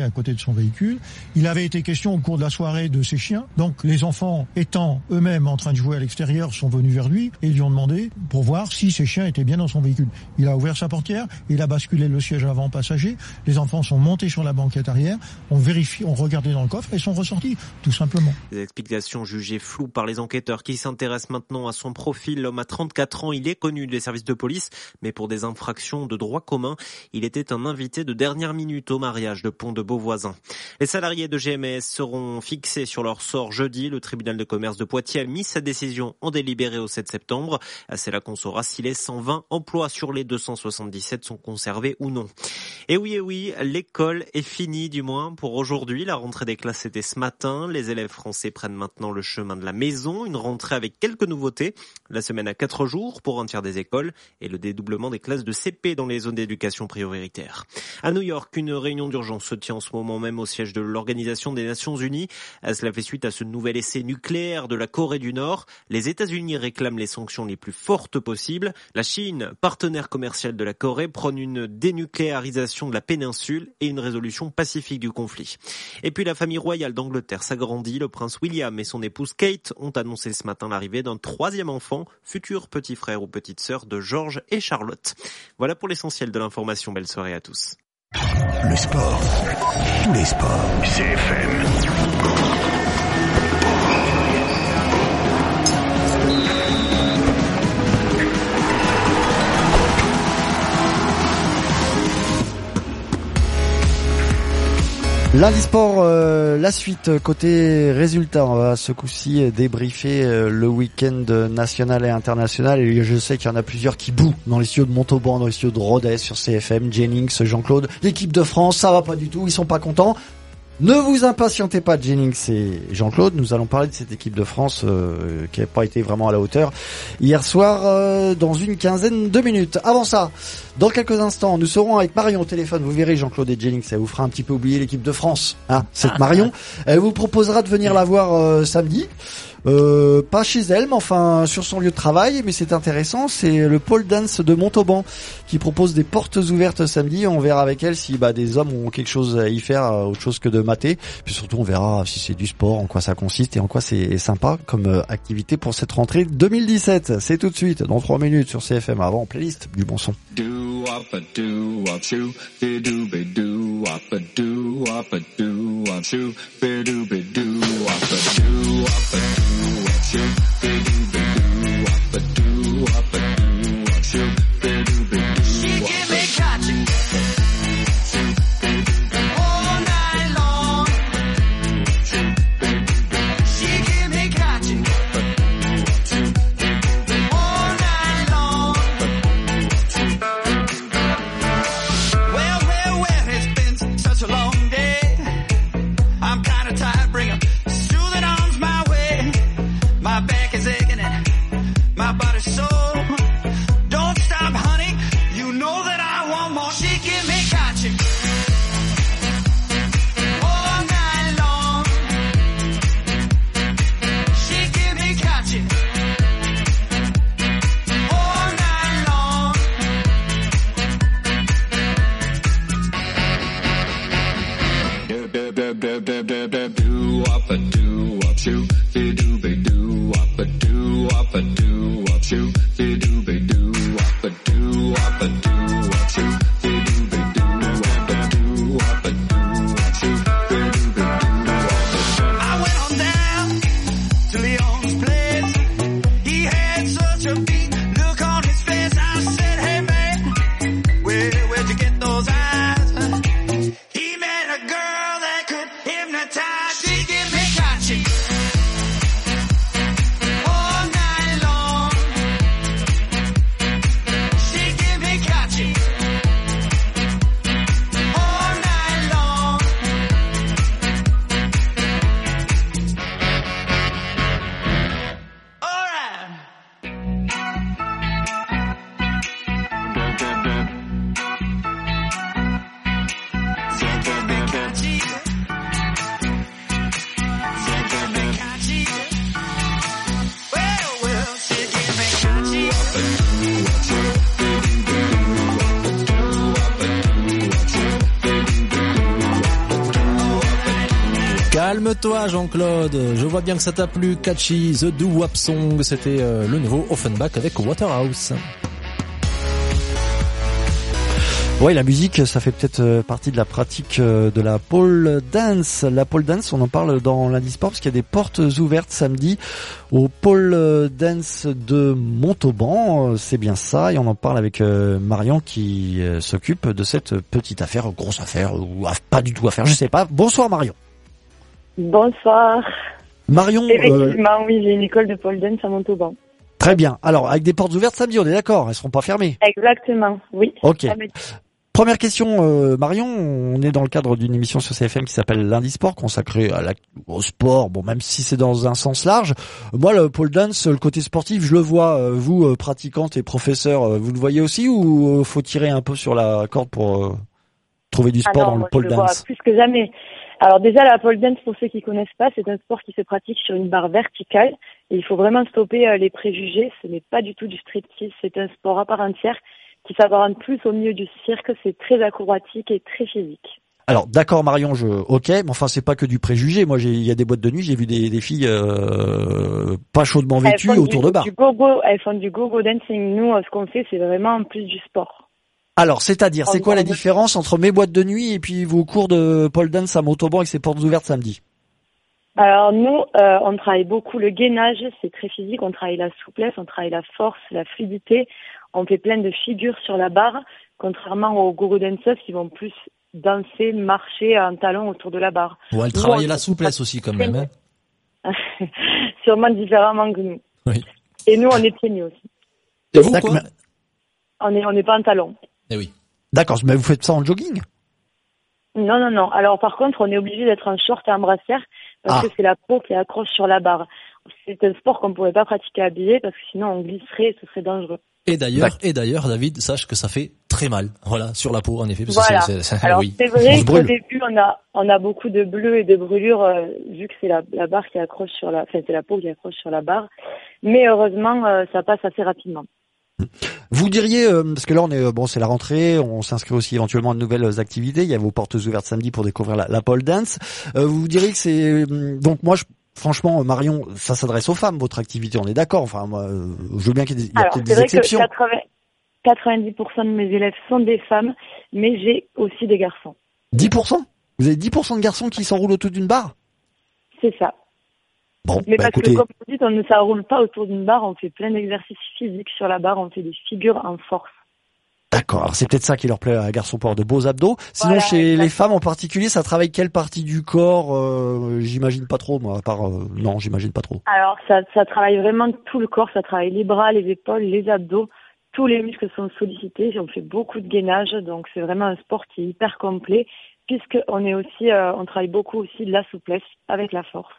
à côté de son véhicule. Il avait été question au cours de la soirée de ses chiens. Donc les enfants, étant eux-mêmes en train de jouer à l'extérieur, sont venus vers lui et lui ont demandé pour voir si ses chiens étaient bien dans son véhicule. Il a ouvert sa portière, il a basculé le siège avant passager. Les enfants sont montés sur la banquette arrière, ont vérifié, ont regardé dans le coffre et sont ressortis, tout simplement. Des explications jugées floues par les enquêteurs qui s'intéressent maintenant à son profil. L'homme a trente-quatre ans, il est connu des services de police, mais pour des infractions de droit commun, il était un invité de dernière minute au mariage de Pont de Beauvoisin. Les salariés de G M S seront fixés sur leur sort jeudi. Le tribunal de commerce de Poitiers a mis sa décision en délibéré au sept septembre. C'est là qu'on saura si les cent vingt emplois sur les deux cent soixante-dix-sept sont conservés ou non. Et oui, et oui, l'école est finie, du moins pour aujourd'hui. La rentrée des classes était ce matin. Les élèves français prennent maintenant le chemin de la maison. Une rentrée avec quelques nouveautés. La semaine à quatre jours pour un tiers des écoles et le dédoublement des classes de C P dans les zones d'éducation prioritaire. À New York, une réunion d'urgence se tient en ce moment même au siège de l'Organisation des Nations Unies. Cela fait suite à ce nouvel essai nucléaire de la Corée du Nord. Les États-Unis réclament les sanctions les plus fortes possibles. La Chine, partenaire commercial de la Corée, prône une dénucléarisation de la péninsule et une résolution pacifique du conflit. Et puis la famille royale d'Angleterre s'agrandit. Le prince William et son épouse Kate ont annoncé ce matin l'arrivée d'un troisième enfant, futur petit frère ou petite sœur de George et Charlotte. Voilà pour l'essentiel de l'information. Belle soirée à tous. Le sport, tous les sports, C F M. Lundi Sport, euh, la suite côté résultats. On va ce coup-ci débriefer euh, le week-end national et international. Et je sais qu'il y en a plusieurs qui bouent dans les studios de Montauban, dans les studios de Rodez sur C F M. Jennings, Jean-Claude, l'équipe de France, ça va pas du tout, ils sont pas contents. Ne vous impatientez pas, Jennings et Jean-Claude, nous allons parler de cette équipe de France euh, qui n'a pas été vraiment à la hauteur hier soir euh, dans une quinzaine de minutes. Avant ça, dans quelques instants, nous serons avec Marion au téléphone. Vous verrez, Jean-Claude et Jennings, ça vous fera un petit peu oublier l'équipe de France. Hein, cette Marion, elle vous proposera de venir la voir euh, samedi. Euh, pas chez elle, mais enfin sur son lieu de travail. Mais c'est intéressant, c'est le pole dance de Montauban qui propose des portes ouvertes samedi. On verra avec elle si bah, des hommes ont quelque chose à y faire, autre chose que de mater. Puis surtout, on verra si c'est du sport, en quoi ça consiste et en quoi c'est sympa comme activité pour cette rentrée deux mille dix-sept. C'est tout de suite, dans trois minutes sur C F M. Avant, playlist du bon son. Catch Calme-toi Jean-Claude, je vois bien que ça t'a plu. Catchy, The Do Wap Song, c'était euh, le nouveau Offenbach avec Waterhouse. Ouais, la musique, ça fait peut-être partie de la pratique de la pole dance. La pole dance, on en parle dans lundi sport parce qu'il y a des portes ouvertes samedi au pole dance de Montauban. C'est bien ça, et on en parle avec Marion qui s'occupe de cette petite affaire, grosse affaire, ou pas du tout affaire, je sais pas. Bonsoir Marion. Bonsoir. Marion. Effectivement, euh... oui, j'ai une école de pole dance à Montauban. Très bien. Alors, avec des portes ouvertes samedi, on est d'accord, elles seront pas fermées. Exactement, oui. Ok. Première question, euh, Marion, on est dans le cadre d'une émission sur C F M qui s'appelle Lundi Sport, consacrée à la, au sport, bon, même si c'est dans un sens large. Moi, le pole dance, le côté sportif, je le vois, vous, euh, pratiquante et professeur, vous le voyez aussi, ou euh, faut tirer un peu sur la corde pour euh, trouver du sport ah non, dans moi, le pole je dance? Le vois plus que jamais. Alors déjà, la pole dance, pour ceux qui connaissent pas, c'est un sport qui se pratique sur une barre verticale, et il faut vraiment stopper euh, les préjugés. Ce n'est pas du tout du striptease, c'est un sport à part entière qui s'apparente plus au milieu du cirque. C'est très acrobatique et très physique. Alors d'accord Marion, je ok, mais enfin c'est pas que du préjugé. Moi j'ai il y a des boîtes de nuit, j'ai vu des, des filles euh, pas chaudement vêtues autour du, de bars. Du go-go, elles font du go-go dancing. Nous, ce qu'on fait, c'est vraiment en plus du sport. Alors c'est-à-dire, c'est quoi la différence entre mes boîtes de nuit et puis vos cours de pole dance à Montauban avec ses portes ouvertes samedi? Alors nous, euh, on travaille beaucoup le gainage, c'est très physique. On travaille la souplesse, on travaille la force, la fluidité. On fait plein de figures sur la barre, contrairement aux go-go dancers qui vont plus danser, marcher en talons autour de la barre. Ouais, elle travaille la souplesse aussi quand même. Hein. Sûrement différemment que nous. Oui. Et nous, on est pieds nus aussi. Et vous quoi? On est, on n'est pas en talons. Eh oui. D'accord, mais vous faites ça en jogging? Non, non, non. Alors par contre, on est obligé d'être en short et en brassière parce ah. que c'est la peau qui accroche sur la barre. C'est un sport qu'on ne pourrait pas pratiquer habillé parce que sinon on glisserait et ce serait dangereux. Et d'ailleurs, et d'ailleurs, David, sache que ça fait très mal, voilà, sur la peau, en effet. Parce voilà. Que c'est, c'est, Alors oui. c'est vrai qu'au début, on a, on a beaucoup de bleus et de brûlures euh, vu que c'est la, la barre qui accroche sur la, enfin c'est la peau qui accroche sur la barre. Mais heureusement, euh, ça passe assez rapidement. Vous diriez, euh, parce que là on est, bon, c'est la rentrée, on s'inscrit aussi éventuellement à de nouvelles activités. Il y a vos portes ouvertes samedi pour découvrir la, la pole dance. Euh, vous diriez que c'est, donc moi je. Franchement, Marion, ça s'adresse aux femmes, votre activité, on est d'accord. Enfin, moi, je veux bien qu'il y ait des, il y a Alors, peut-être des exceptions. Alors, c'est vrai que quatre-vingts pour cent de mes élèves sont des femmes, mais j'ai aussi des garçons. dix pour cent? Vous avez dix pour cent de garçons qui s'enroulent autour d'une barre? C'est ça. Bon, mais bah, parce écoutez... que, comme vous dites, on ne s'enroule pas autour d'une barre, on fait plein d'exercices physiques sur la barre, on fait des figures en force. D'accord, alors c'est peut-être ça qui leur plaît à garçon pour avoir de beaux abdos. Sinon, voilà, chez exactement. Les femmes en particulier, ça travaille quelle partie du corps? euh, J'imagine pas trop, moi, à part... Euh, non, j'imagine pas trop. Alors, ça, ça travaille vraiment tout le corps, ça travaille les bras, les épaules, les abdos. Tous les muscles sont sollicités, on fait beaucoup de gainage, donc c'est vraiment un sport qui est hyper complet, puisqu'on est aussi, euh, on travaille beaucoup aussi de la souplesse avec la force.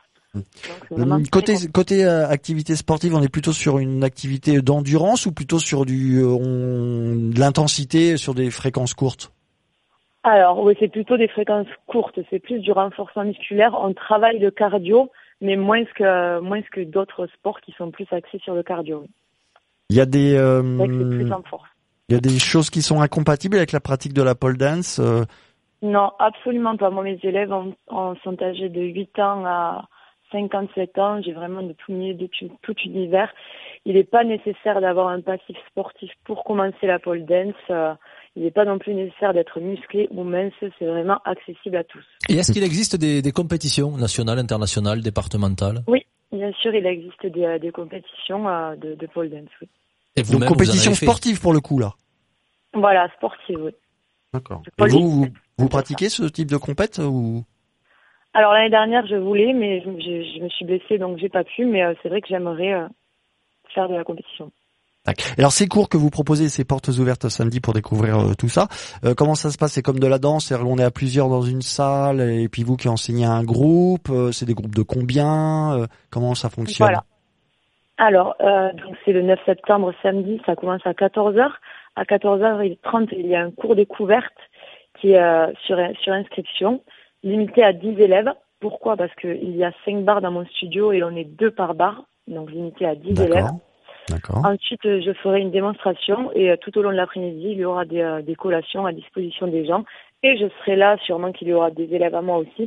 Donc, côté côté euh, activité sportive, on est plutôt sur une activité d'endurance ou plutôt sur du euh, on, de l'intensité sur des fréquences courtes? Alors oui, c'est plutôt des fréquences courtes, c'est plus du renforcement musculaire. On travaille le cardio, mais moins que moins que d'autres sports qui sont plus axés sur le cardio. Il y a des euh, c'est plus en force. Il y a des choses qui sont incompatibles avec la pratique de la pole dance? euh... Non, absolument pas. Moi, mes élèves ont, ont, sont âgés de huit ans à cinquante-sept ans, j'ai vraiment de tout milieu, de tout, tout univers. Il n'est pas nécessaire d'avoir un passif sportif pour commencer la pole dance. Euh, il n'est pas non plus nécessaire d'être musclé ou mince, c'est vraiment accessible à tous. Et est-ce qu'il existe des, des compétitions nationales, internationales, départementales? Oui, bien sûr, il existe des, des compétitions euh, de, de pole dance, oui. Et donc compétition sportive pour le coup, là? Voilà, sportive, oui. D'accord. Et vous, vous, vous pratiquez ce type de compète ou? Alors l'année dernière, je voulais, mais je, je, je me suis blessée, donc j'ai pas pu. Mais euh, c'est vrai que j'aimerais euh, faire de la compétition. Alors ces cours que vous proposez, ces portes ouvertes samedi pour découvrir euh, tout ça, euh, comment ça se passe? C'est comme de la danse, c'est-à-dire qu'on est à plusieurs dans une salle, et puis vous qui enseignez à un groupe, euh, c'est des groupes de combien? euh, Comment ça fonctionne? Voilà. Alors, euh, donc c'est le neuf septembre, samedi, ça commence à quatorze heures. À quatorze heures trente, il y a un cours découverte qui est euh, sur, sur inscription, limité à dix élèves. Pourquoi? Parce qu'il y a cinq bars dans mon studio et on est deux par bar, donc limité à dix D'accord. élèves. D'accord. Ensuite, je ferai une démonstration et euh, tout au long de l'après-midi, il y aura des, euh, des collations à disposition des gens. Et je serai là, sûrement qu'il y aura des élèves à moi aussi,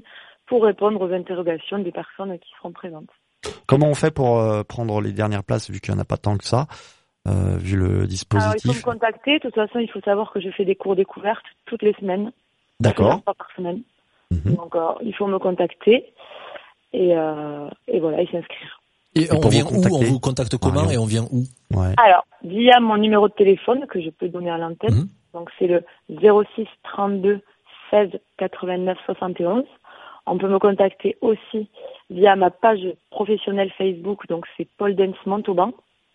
pour répondre aux interrogations des personnes qui seront présentes. Comment on fait pour euh, prendre les dernières places, vu qu'il n'y en a pas tant que ça, euh, vu le dispositif? Alors, il faut me contacter. De toute façon, il faut savoir que je fais des cours découvertes toutes les semaines. D'accord. Pas par semaine. Mm-hmm. Donc, euh, il faut me contacter et, euh, et voilà, et s'inscrire. Et, et on vient où? On vous contacte comment? Ah, et on vient où? Ouais. Alors, via mon numéro de téléphone que je peux donner à l'antenne. Mm-hmm. Donc, c'est le zéro six trente-deux seize quatre-vingt-neuf soixante et onze. On peut me contacter aussi via ma page professionnelle Facebook, donc c'est Paul Dance Montauban,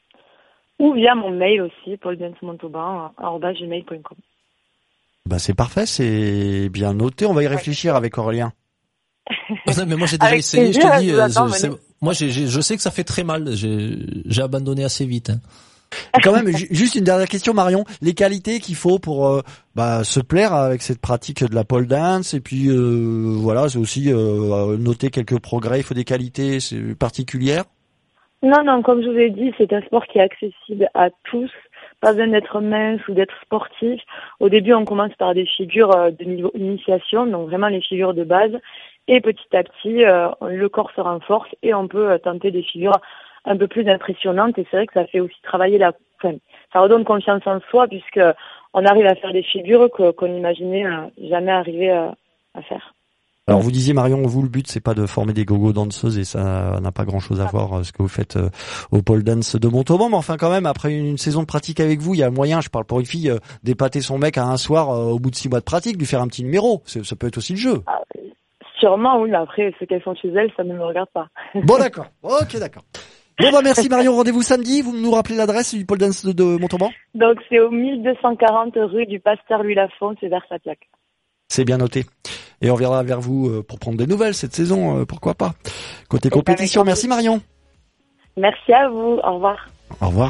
ou via mon mail aussi, paul dance montauban arobase gmail point com. Bah c'est parfait, c'est bien noté. On va y réfléchir avec Aurélien. Non, mais moi j'ai déjà avec essayé. Plaisir, je te dis, je, attends, je, moi j'ai, j'ai, je sais que ça fait très mal. J'ai, j'ai abandonné assez vite. Hein. Quand même, juste une dernière question, Marion. Les qualités qu'il faut pour euh, bah, se plaire avec cette pratique de la pole dance, et puis euh, voilà, c'est aussi euh, noter quelques progrès. Il faut des qualités particulières. Non, non, comme je vous ai dit, c'est un sport qui est accessible à tous. Pas besoin d'être mince ou d'être sportif. Au début, on commence par des figures de niveau initiation, donc vraiment les figures de base. Et petit à petit, euh, le corps se renforce et on peut tenter des figures un peu plus impressionnantes. Et c'est vrai que ça fait aussi travailler la, enfin, ça redonne confiance en soi puisque on arrive à faire des figures que, qu'on n'imaginait jamais arriver à, à faire. Alors vous disiez, Marion, vous le but c'est pas de former des gogo danseuses et ça n'a pas grand chose à voir ce que vous faites au pole dance de Montauban, mais enfin quand même après une saison de pratique avec vous, il y a moyen, je parle pour une fille, d'épater son mec à un soir au bout de six mois de pratique, lui faire un petit numéro, c'est, ça peut être aussi le jeu. Ah, sûrement oui, mais après ce qu'elles font chez elles, ça ne me regarde pas. Bon d'accord, ok d'accord. Bon bah merci Marion, rendez-vous samedi, vous nous rappelez l'adresse du pole dance de, de Montauban? Donc c'est au mille deux cent quarante rue du Pasteur Louis Lafont, c'est vers Sapiac. C'est bien noté. Et on viendra vers vous pour prendre des nouvelles cette saison, pourquoi pas. Côté compétition, merci Marion. Merci à vous, au revoir. Au revoir.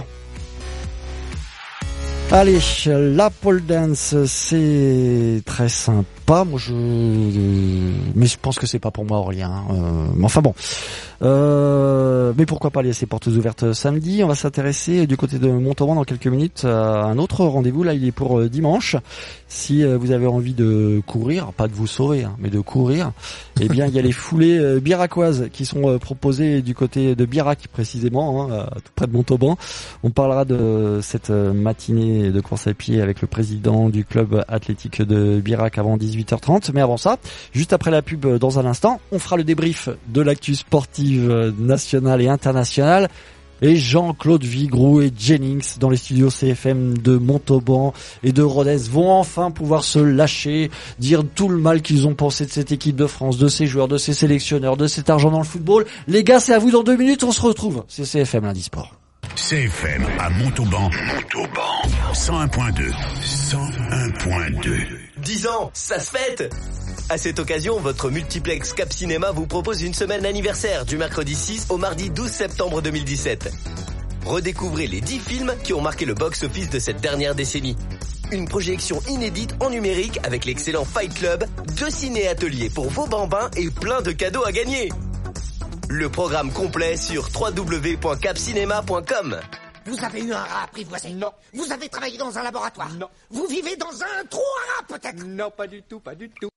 Allez, la pole dance, c'est très sympa. Moi, je, mais je pense que c'est pas pour moi, Aurélien. Euh, mais enfin bon. Euh, mais pourquoi pas laisser portes ouvertes samedi. On va s'intéresser du côté de Montauban dans quelques minutes à un autre rendez-vous. Là, il est pour dimanche. Si vous avez envie de courir, pas de vous sauver, hein, mais de courir, eh bien, il y a les foulées biracoises qui sont proposées du côté de Birac, précisément, hein, tout près de Montauban. On parlera de cette matinée de course à pied avec le président du club athlétique de Birac avant dix-huit heures trente. Mais avant ça, juste après la pub dans un instant, on fera le débrief de l'actu sportive nationale et internationale. Et Jean-Claude Vigroux et Jennings dans les studios C F M de Montauban et de Rodez vont enfin pouvoir se lâcher, dire tout le mal qu'ils ont pensé de cette équipe de France, de ses joueurs, de ses sélectionneurs, de cet argent dans le football. Les gars, c'est à vous dans deux minutes, on se retrouve. C'est C F M Lundi Sport. C F M à Montauban, Montauban, cent un point deux, cent un point deux. dix ans, ça se fête! À cette occasion, votre multiplex Cap Cinéma vous propose une semaine anniversaire du mercredi six au mardi douze septembre deux mille dix-sept. Redécouvrez les dix films qui ont marqué le box-office de cette dernière décennie. Une projection inédite en numérique avec l'excellent Fight Club, deux ciné-ateliers pour vos bambins et plein de cadeaux à gagner. Le programme complet sur w w w point cap cinéma point com. Vous avez eu un rat apprivoisé? Non. Vous avez travaillé dans un laboratoire? Non. Vous vivez dans un trou à rat peut-être? Non, pas du tout, pas du tout.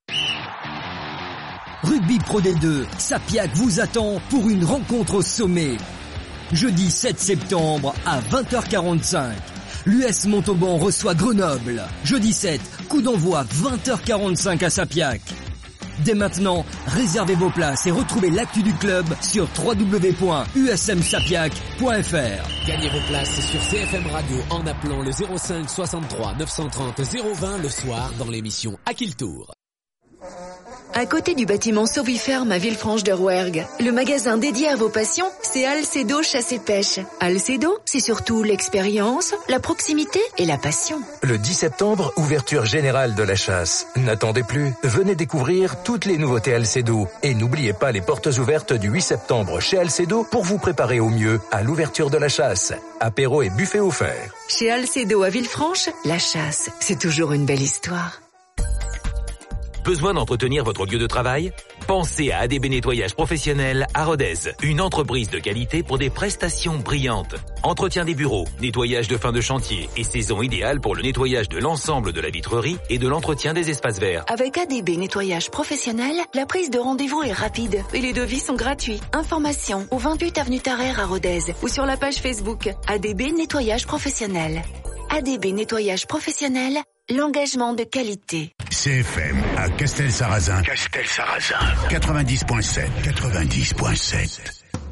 Rugby Pro D deux, Sapiac vous attend pour une rencontre au sommet. Jeudi sept septembre à vingt heures quarante-cinq. L'U S Montauban reçoit Grenoble. Jeudi sept, coup d'envoi vingt heures quarante-cinq à Sapiac. Dès maintenant, réservez vos places et retrouvez l'actu du club sur w w w point u s m sapiac point f r. Gagnez vos places sur C F M Radio en appelant le zéro cinq soixante-trois neuf cent trente zéro vingt le soir dans l'émission À qui le tour. À côté du bâtiment Sauviferme à Villefranche-de-Rouergue, le magasin dédié à vos passions, c'est Alcedo Chasse et Pêche. Alcedo, c'est surtout l'expérience, la proximité et la passion. Le dix septembre, ouverture générale de la chasse. N'attendez plus, venez découvrir toutes les nouveautés Alcedo. Et n'oubliez pas les portes ouvertes du huit septembre chez Alcedo pour vous préparer au mieux à l'ouverture de la chasse. Apéro et buffet offerts. Chez Alcedo à Villefranche, la chasse, c'est toujours une belle histoire. Besoin d'entretenir votre lieu de travail ? Pensez à A D B Nettoyage Professionnel à Rodez, une entreprise de qualité pour des prestations brillantes. Entretien des bureaux, nettoyage de fin de chantier et saison idéale pour le nettoyage de l'ensemble de la vitrerie et de l'entretien des espaces verts. Avec A D B Nettoyage Professionnel, la prise de rendez-vous est rapide et les devis sont gratuits. Information au vingt-huit avenue Tarère à Rodez ou sur la page Facebook A D B Nettoyage Professionnel. A D B Nettoyage Professionnel, l'engagement de qualité. C F M à Castel-Sarrazin. Castel-Sarrazin. quatre-vingt-dix point sept. quatre-vingt-dix point sept.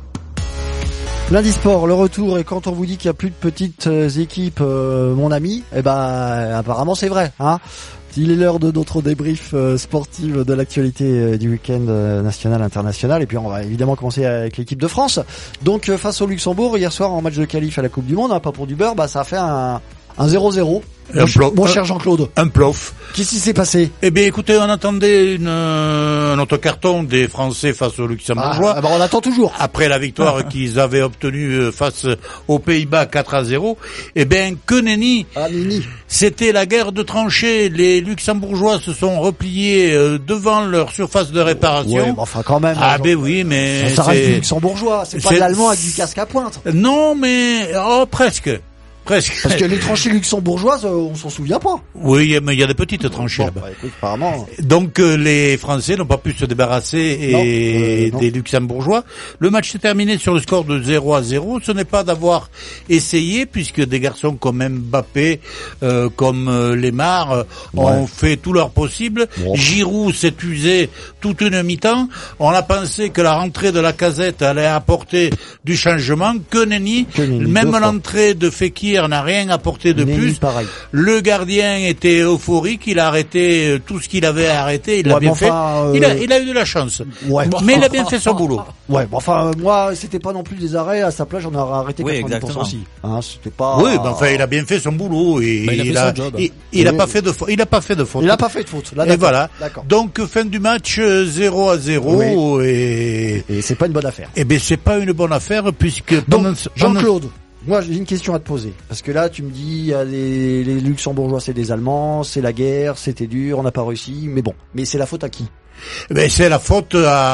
Lundi Sport, le retour, et quand on vous dit qu'il y a plus de petites équipes, euh, mon ami, eh ben apparemment c'est vrai, hein. Il est l'heure de notre débrief euh, sportif de l'actualité euh, du week-end euh, national, international, et puis on va évidemment commencer avec l'équipe de France. Donc euh, face au Luxembourg, hier soir en match de qualif à la Coupe du Monde, hein, pas pour du beurre, bah ça a fait un, un zéro zéro. Mon, ch- mon cher Jean-Claude. Un plof. Qu'est-ce qui s'est passé? Eh bien, écoutez, on attendait une, euh, un autre carton des Français face aux Luxembourgeois. Ah, bah on attend toujours. Après la victoire ah. qu'ils avaient obtenue face aux Pays-Bas quatre à zéro. Eh bien, que nenni. Ah, nenni. C'était la guerre de tranchées. Les Luxembourgeois se sont repliés euh, devant leur surface de réparation. Ouais, mais enfin quand même. Ah, ben oui, mais ça reste du Luxembourgeois. C'est pas de l'Allemand avec du casque à pointe. Non, mais, oh, presque. Presque. Parce que les tranchées luxembourgeoises, on s'en souvient pas. Oui, mais il y a des petites tranchées. Bon, bah, écoute, apparemment. Donc euh, les Français n'ont pas pu se débarrasser et non, euh, non. des Luxembourgeois. Le match s'est terminé sur le score de zéro à zéro. Ce n'est pas d'avoir essayé, puisque des garçons comme Mbappé, euh, comme euh, Lemar euh, ouais. ont fait tout leur possible. Bon. Giroud s'est usé toute une mi-temps. On a pensé que la rentrée de la Casette allait apporter du changement. Que nenni. Que nenni. Même l'entrée de Fekir n'a rien apporté de Nenni, plus. Pareil. Le gardien était euphorique, il a arrêté tout ce qu'il avait arrêté, il ouais, l'a bien enfin, fait. Euh... Il a, il a eu de la chance. Ouais. Mais il a bien fait son boulot. Ouais, bon, enfin, moi, c'était pas non plus des arrêts, à sa place, j'en aurais arrêté oui, quatre-vingt-dix pour cent aussi. Hein, c'était pas... Oui, ben, enfin, il a bien fait son boulot et bah, il a, il fait a, son job. il, il oui. a pas fait de faute. Il a pas fait de faute. Il a pas fait de faute. Là, et voilà. D'accord. Donc, fin du match, zéro à zéro oui. et... Et c'est pas une bonne affaire. Eh ben, c'est pas une bonne affaire puisque... Donc, pendant... Jean-Claude. Moi, j'ai une question à te poser. Parce que là, tu me dis, les, les Luxembourgeois, c'est des Allemands, c'est la guerre, c'était dur, on n'a pas réussi. Mais bon. Mais c'est la faute à qui? Ben, c'est la faute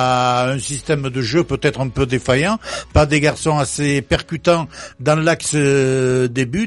à un système de jeu peut-être un peu défaillant, pas des garçons assez percutants dans l'axe euh, des buts,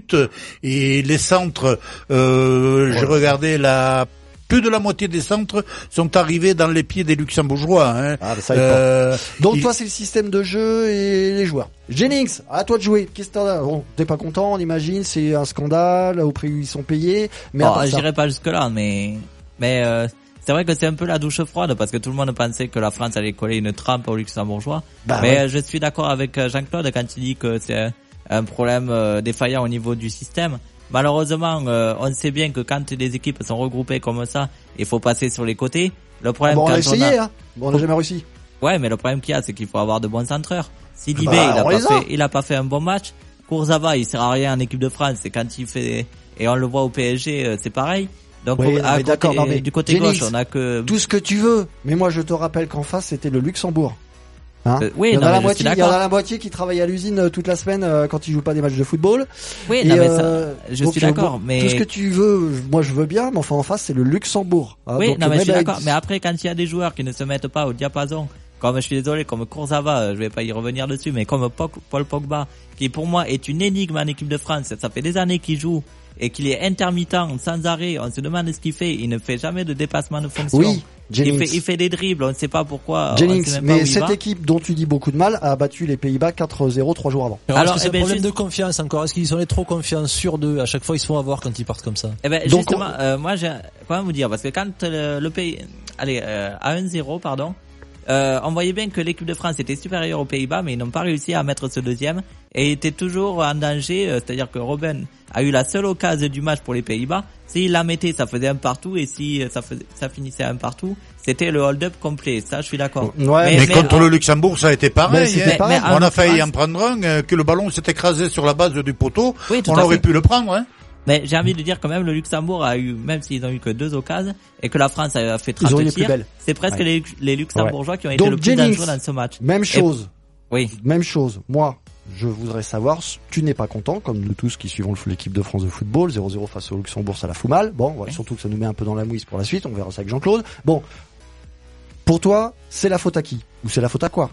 et les centres, euh, ouais. je regardais la... Plus de la moitié des centres sont arrivés dans les pieds des Luxembourgeois. Hein. Ah, bah ça euh, Donc il... toi, c'est le système de jeu et les joueurs. Jennings, à toi de jouer. Qu'est-ce que t'en as? Bon, t'es pas content, on imagine, c'est un scandale au prix où ils sont payés. Mais bon, j'irai pas jusque là, mais mais euh, c'est vrai que c'est un peu la douche froide parce que tout le monde pensait que la France allait coller une trempe aux Luxembourgeois. Bah, mais ouais. je suis d'accord avec Jean-Claude quand il dit que c'est un problème défaillant au niveau du système. Malheureusement, euh, on sait bien que quand les équipes sont regroupées comme ça, il faut passer sur les côtés. Le problème, bon, on quand a essayé, on a... hein. Bon, on n'a jamais réussi. Ouais, mais le problème qu'il y a, c'est qu'il faut avoir de bons centreurs. Sidibé, bah, il a pas a. fait, il a pas fait un bon match. Kurzawa, il sert à rien en équipe de France. Et quand il fait, et on le voit au P S G, c'est pareil. Donc, oui, à côté, non, mais du côté Jennings, gauche, on a que... tout ce que tu veux. Mais moi, je te rappelle qu'en face, c'était le Luxembourg. Hein euh, oui, il y en non, a la je moitié, suis il y en a la moitié qui travaille à l'usine euh, toute la semaine euh, quand ils jouent pas des matchs de football. Oui, et non, mais euh, ça, je donc, suis d'accord, bon, mais tout ce que tu veux, moi je veux bien, mais enfin en face c'est le Luxembourg. Hein, oui, donc, non, mais je suis d'accord. avec... Mais après, quand il y a des joueurs qui ne se mettent pas au diapason, comme je suis désolé, comme Kurzawa, je vais pas y revenir dessus, mais comme Paul Pogba, qui pour moi est une énigme en équipe de France, ça fait des années qu'il joue et qu'il est intermittent sans arrêt, on se demande ce qu'il fait, il ne fait jamais de dépassement de fonction. Oui. Il fait, il fait des dribbles, on ne sait pas pourquoi. Jennings, sait mais pas cette équipe dont tu dis beaucoup de mal a battu les Pays-Bas quatre zéro trois jours avant. Alors, Alors est-ce que c'est eh ben, un problème juste... de confiance encore? Est-ce qu'ils sont trop confiants sur deux? À chaque fois, ils se font avoir quand ils partent comme ça. Eh ben, Donc, justement, on... euh, moi, j'ai, comment vous dire, parce que quand le, le pays, allez, euh, à un zéro, pardon, euh, on voyait bien que l'équipe de France était supérieure aux Pays-Bas, mais ils n'ont pas réussi à mettre ce deuxième et était toujours en danger. Euh, c'est-à-dire que Robben a eu la seule occasion du match pour les Pays-Bas. S'il la mettait, ça faisait un partout, et si ça faisait, ça finissait un partout, c'était le hold-up complet. Ça, je suis d'accord. Ouais, mais, mais, mais contre on... le Luxembourg, ça a été pareil. Mais, hein. pareil. Mais on a failli en prendre un, euh, que le ballon s'est écrasé sur la base du poteau. Oui, on aurait fait. pu le prendre, hein. Mais j'ai envie de dire quand même, le Luxembourg a eu, même s'ils ont eu que deux occasions, et que la France a fait trente tirs, c'est presque ouais. les, les Luxembourgeois ouais. qui ont été Donc, le plus dangereux dans ce match. Même chose. Et... Oui. Même chose. Moi, je voudrais savoir, tu n'es pas content, comme nous tous qui suivons l'équipe de France de football, zéro zéro face au Luxembourg, ça la fout mal. Bon, ouais, oui. surtout que ça nous met un peu dans la mouise pour la suite, on verra ça avec Jean-Claude. Bon. Pour toi, c'est la faute à qui? Ou c'est la faute à quoi?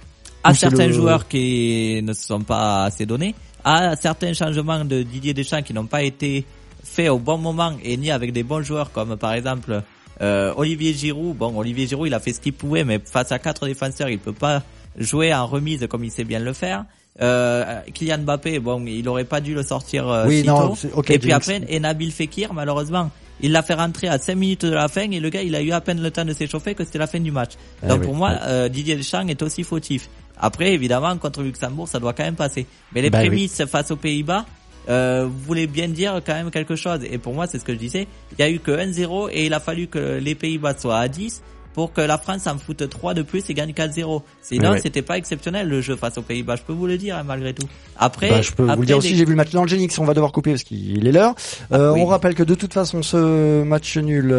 À Ou certains le... joueurs qui ne se sont pas assez donnés, à certains changements de Didier Deschamps qui n'ont pas été faits au bon moment et ni avec des bons joueurs comme par exemple euh, Olivier Giroud. Bon, Olivier Giroud, il a fait ce qu'il pouvait, mais face à quatre défenseurs, il peut pas jouer en remise comme il sait bien le faire. Euh, Kylian Mbappé, bon, il aurait pas dû le sortir euh, oui, si non, tôt. Okay, et puis après, et Nabil Fekir, malheureusement, il l'a fait rentrer à cinq minutes de la fin et le gars, il a eu à peine le temps de s'échauffer que c'était la fin du match. Ah, Donc oui, pour moi, oui. euh, Didier Deschamps est aussi fautif. Après, évidemment, contre Luxembourg, ça doit quand même passer. Mais les bah, prémices oui. face aux Pays-Bas, euh, voulaient bien dire quand même quelque chose. Et pour moi, c'est ce que je disais. Il y a eu que un zéro et il a fallu que les Pays-Bas soient à dix pour que la France en foute trois de plus et gagne quatre zéro. Sinon, oui, oui. c'était pas exceptionnel le jeu face aux Pays-Bas. Je peux vous le dire, hein, malgré tout. Après, bah, je peux après vous le dire aussi, des... j'ai vu le match l'Angénix, on va devoir couper parce qu'il est l'heure. Euh, ah, oui. On rappelle que de toute façon, ce match nul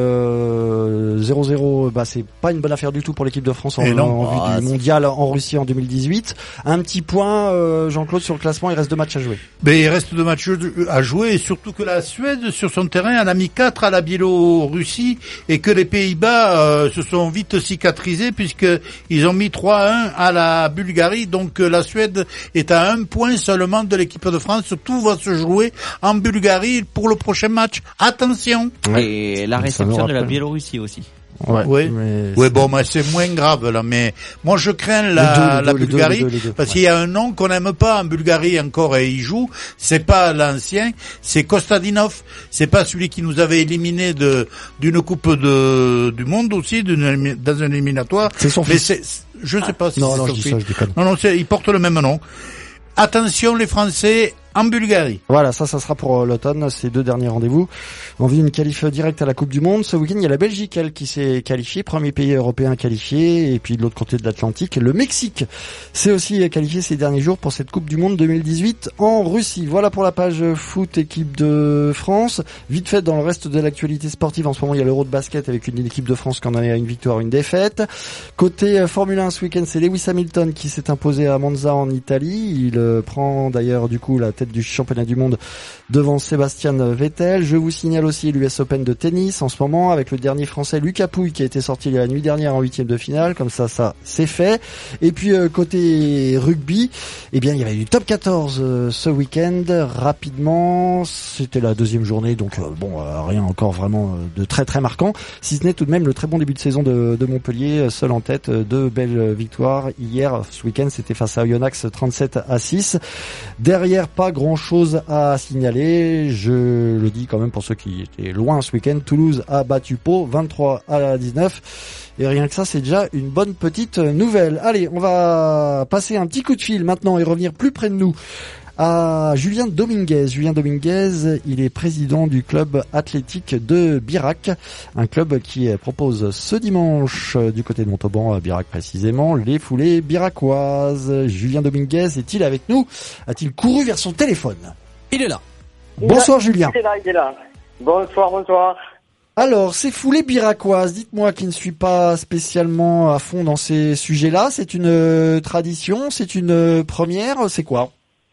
euh, zéro zéro, bah c'est pas une bonne affaire du tout pour l'équipe de France en, non, en vue ah, du mondial en Russie en deux mille dix-huit. Un petit point, euh, Jean-Claude, sur le classement, il reste deux matchs à jouer. Ben, il reste deux matchs à jouer et surtout que la Suède, sur son terrain, en a mis quatre à la Biélorussie et que les Pays-Bas euh, se sont vite cicatrisés puisque ils ont mis trois à un à la Bulgarie. Donc euh, la Suède est à un point seulement de l'équipe de France. Tout va se jouer en Bulgarie pour le prochain match. Attention. Et la réception de la Biélorussie aussi. Ouais, ouais, mais ouais bon, mais c'est moins grave là. Mais moi, je crains la, deux, la deux, Bulgarie les deux, les deux, parce ouais. qu'il y a un nom qu'on n'aime pas en Bulgarie encore et il joue. C'est pas l'ancien, c'est Kostadinov. C'est pas celui qui nous avait éliminé de d'une coupe de du monde aussi, d'une dans un éliminatoire. C'est son mais fils. c'est, je sais pas si non, c'est non, son je dis fils. ça, je déconne. Non, non, c'est, il porte le même nom. Attention les Français en Bulgarie. Voilà, ça, ça sera pour l'automne, ces deux derniers rendez-vous. On vit une qualif directe à la Coupe du Monde. Ce week-end, il y a la Belgique, elle, qui s'est qualifiée, premier pays européen qualifié, et puis de l'autre côté de l'Atlantique, le Mexique s'est aussi qualifié ces derniers jours pour cette Coupe du Monde deux mille dix-huit en Russie. Voilà pour la page foot équipe de France. Vite fait, dans le reste de l'actualité sportive, en ce moment, il y a l'Euro de basket avec une équipe de France qui en a une victoire, une défaite. Côté Formule un ce week-end, c'est Lewis Hamilton qui s'est imposé à Monza en Italie. Il euh, prend d'ailleurs du coup la tête du championnat du monde devant Sébastien Vettel. Je vous signale aussi l'U S Open de tennis en ce moment avec le dernier français Lucas Pouille qui a été sorti la nuit dernière en huitième de finale. Comme ça, ça c'est fait. Et puis euh, côté rugby, eh bien il y avait du top quatorze euh, ce week-end. Rapidement, c'était la deuxième journée, donc euh, bon, euh, rien encore vraiment euh, de très très marquant. Si ce n'est tout de même le très bon début de saison de, de Montpellier, seul en tête, euh, deux belles victoires hier. Ce week-end, c'était face à Oyonnax trente-sept à six. Derrière, pas grand chose à signaler. Je le dis quand même pour ceux qui étaient loin ce week-end. Toulouse a battu Pau vingt-trois à dix-neuf. Et rien que ça, c'est déjà une bonne petite nouvelle. Allez, on va passer un petit coup de fil maintenant et revenir plus près de nous à Julien Dominguez. Julien Dominguez, il est président du club athlétique de Birac, un club qui propose ce dimanche du côté de Montauban, à Birac précisément, les foulées biracoises. Julien Dominguez est-il avec nous? A-t-il couru vers son téléphone? Il est là. Bonsoir Julien. Il est là, il est là. Bonsoir, bonsoir. Alors, ces foulées biracoises, dites-moi qui ne suis pas spécialement à fond dans ces sujets-là, c'est une tradition, c'est une première, c'est quoi?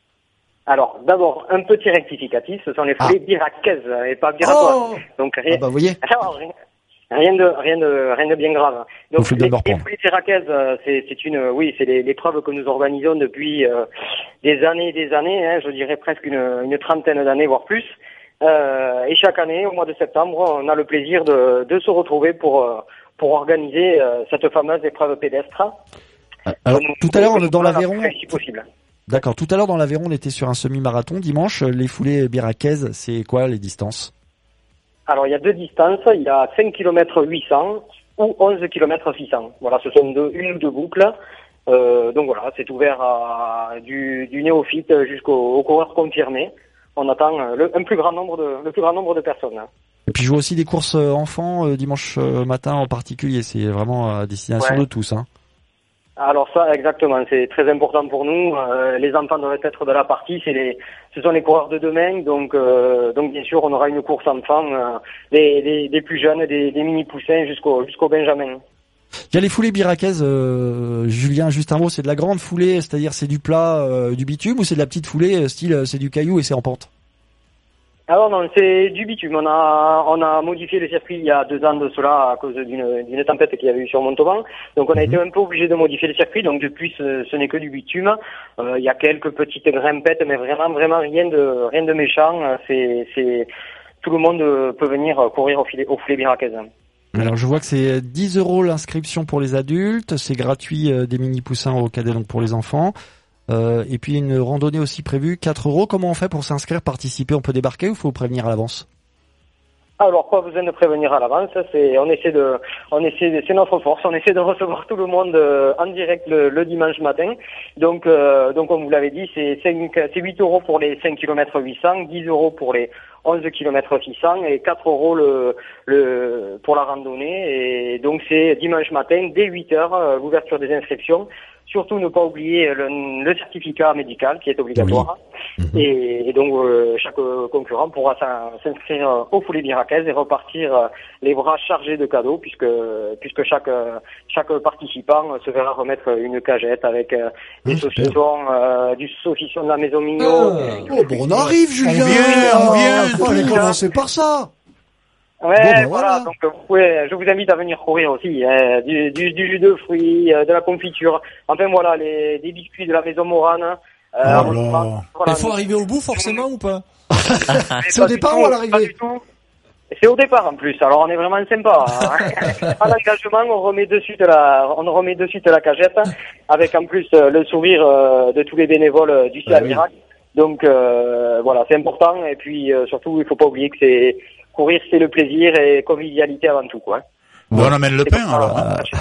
Alors, d'abord, un petit rectificatif, ce sont les foulées ah. biracaises et pas biracoises. Oh Donc, rien, ah bah, vous voyez. Alors, rien de, rien de, rien de bien grave. Donc, les, les foulées biracaises, c'est, c'est une, oui, c'est l'épreuve que nous organisons depuis euh, des années et des années, hein, je dirais presque une, une trentaine d'années, voire plus. Euh, et chaque année, au mois de septembre, on a le plaisir de, de se retrouver pour, pour organiser euh, cette fameuse épreuve pédestre. Alors, nous, tout à l'heure, dans l'Aveyron, si possible. D'accord. Tout à l'heure, dans l'Aveyron, on était sur un semi-marathon dimanche. Les foulées biracaises, c'est quoi les distances? Alors, il y a deux distances. Il y a cinq kilomètres huit cents ou onze kilomètres six cents. Voilà, ce sont deux, une ou deux boucles. Euh, donc voilà, c'est ouvert à du, du néophyte jusqu'au coureur confirmé. On attend le, un plus grand nombre de, le plus grand nombre de personnes. Et puis je vois aussi des courses enfants euh, dimanche matin en particulier. C'est vraiment à destination ouais. de tous, hein. Alors ça, exactement, c'est très important pour nous. Euh, les enfants doivent être de la partie. C'est les, ce sont les coureurs de demain. Donc, euh, donc bien sûr, on aura une course enfant, euh, des, des, des plus jeunes, des, des mini poussins jusqu'au, jusqu'au Benjamin. Il y a les foulées biracaises, euh, Julien, juste un mot, c'est de la grande foulée, c'est-à-dire c'est du plat, euh, du bitume, ou c'est de la petite foulée, style c'est du caillou et c'est en pente? Alors non, c'est du bitume. On a on a modifié le circuit il y a deux ans de cela à cause d'une d'une tempête qu'il y avait eu sur Montauban. Donc on a été un peu obligé de modifier le circuit. Donc depuis ce, ce n'est que du bitume. Euh, il y a quelques petites grimpettes, mais vraiment vraiment rien de rien de méchant. C'est c'est tout le monde peut venir courir au filet au Foulée Biraquez. Alors je vois que c'est dix euros l'inscription pour les adultes, c'est gratuit euh, des mini poussins au cadet donc pour les enfants. Euh, et puis une randonnée aussi prévue, quatre euros. Comment on fait pour s'inscrire, participer? On peut débarquer ou faut prévenir à l'avance? Alors, pas besoin de prévenir à l'avance. C'est, on essaie de, on essaie, de, c'est notre force. On essaie de recevoir tout le monde euh, en direct le, le dimanche matin. Donc, euh, donc, comme vous l'avez dit, c'est, cinq, c'est huit euros pour les cinq kilomètres huit cents, dix euros pour les onze kilomètres six cents et quatre euros le, le, pour la randonnée. Et donc, c'est dimanche matin, dès huit heures, euh, l'ouverture des inscriptions. Surtout ne pas oublier le, le certificat médical qui est obligatoire. Oui. Mmh. Et, et donc euh, chaque concurrent pourra s'inscrire au Foulée Biraquez et repartir euh, les bras chargés de cadeaux puisque puisque chaque chaque participant se verra remettre une cagette avec euh, des mmh, saucissons, euh, du saucisson de la maison Mignot. Ah, oh, bon, on arrive, Julien. On vient, on vient. On allait commencer par ça. Ouais, bon, ben voilà. voilà. Donc, vous pouvez, je vous invite à venir courir aussi, hein, du, du, du jus de fruits, euh, de la confiture. Enfin voilà, les, des biscuits de la maison Morane. Euh, oh voilà. Il faut arriver au bout forcément ou pas? C'est au départ ou à l'arrivée? C'est au départ en plus. Alors on est vraiment sympa. Hein. À l'engagement, on remet de suite la, on remet de suite la cagette, avec en plus euh, le sourire euh, de tous les bénévoles euh, du C A Birac. Donc euh, voilà, c'est important. Et puis euh, surtout, il faut pas oublier que c'est courir, c'est le plaisir et convivialité avant tout, quoi. Bon, on amène le pain, alors.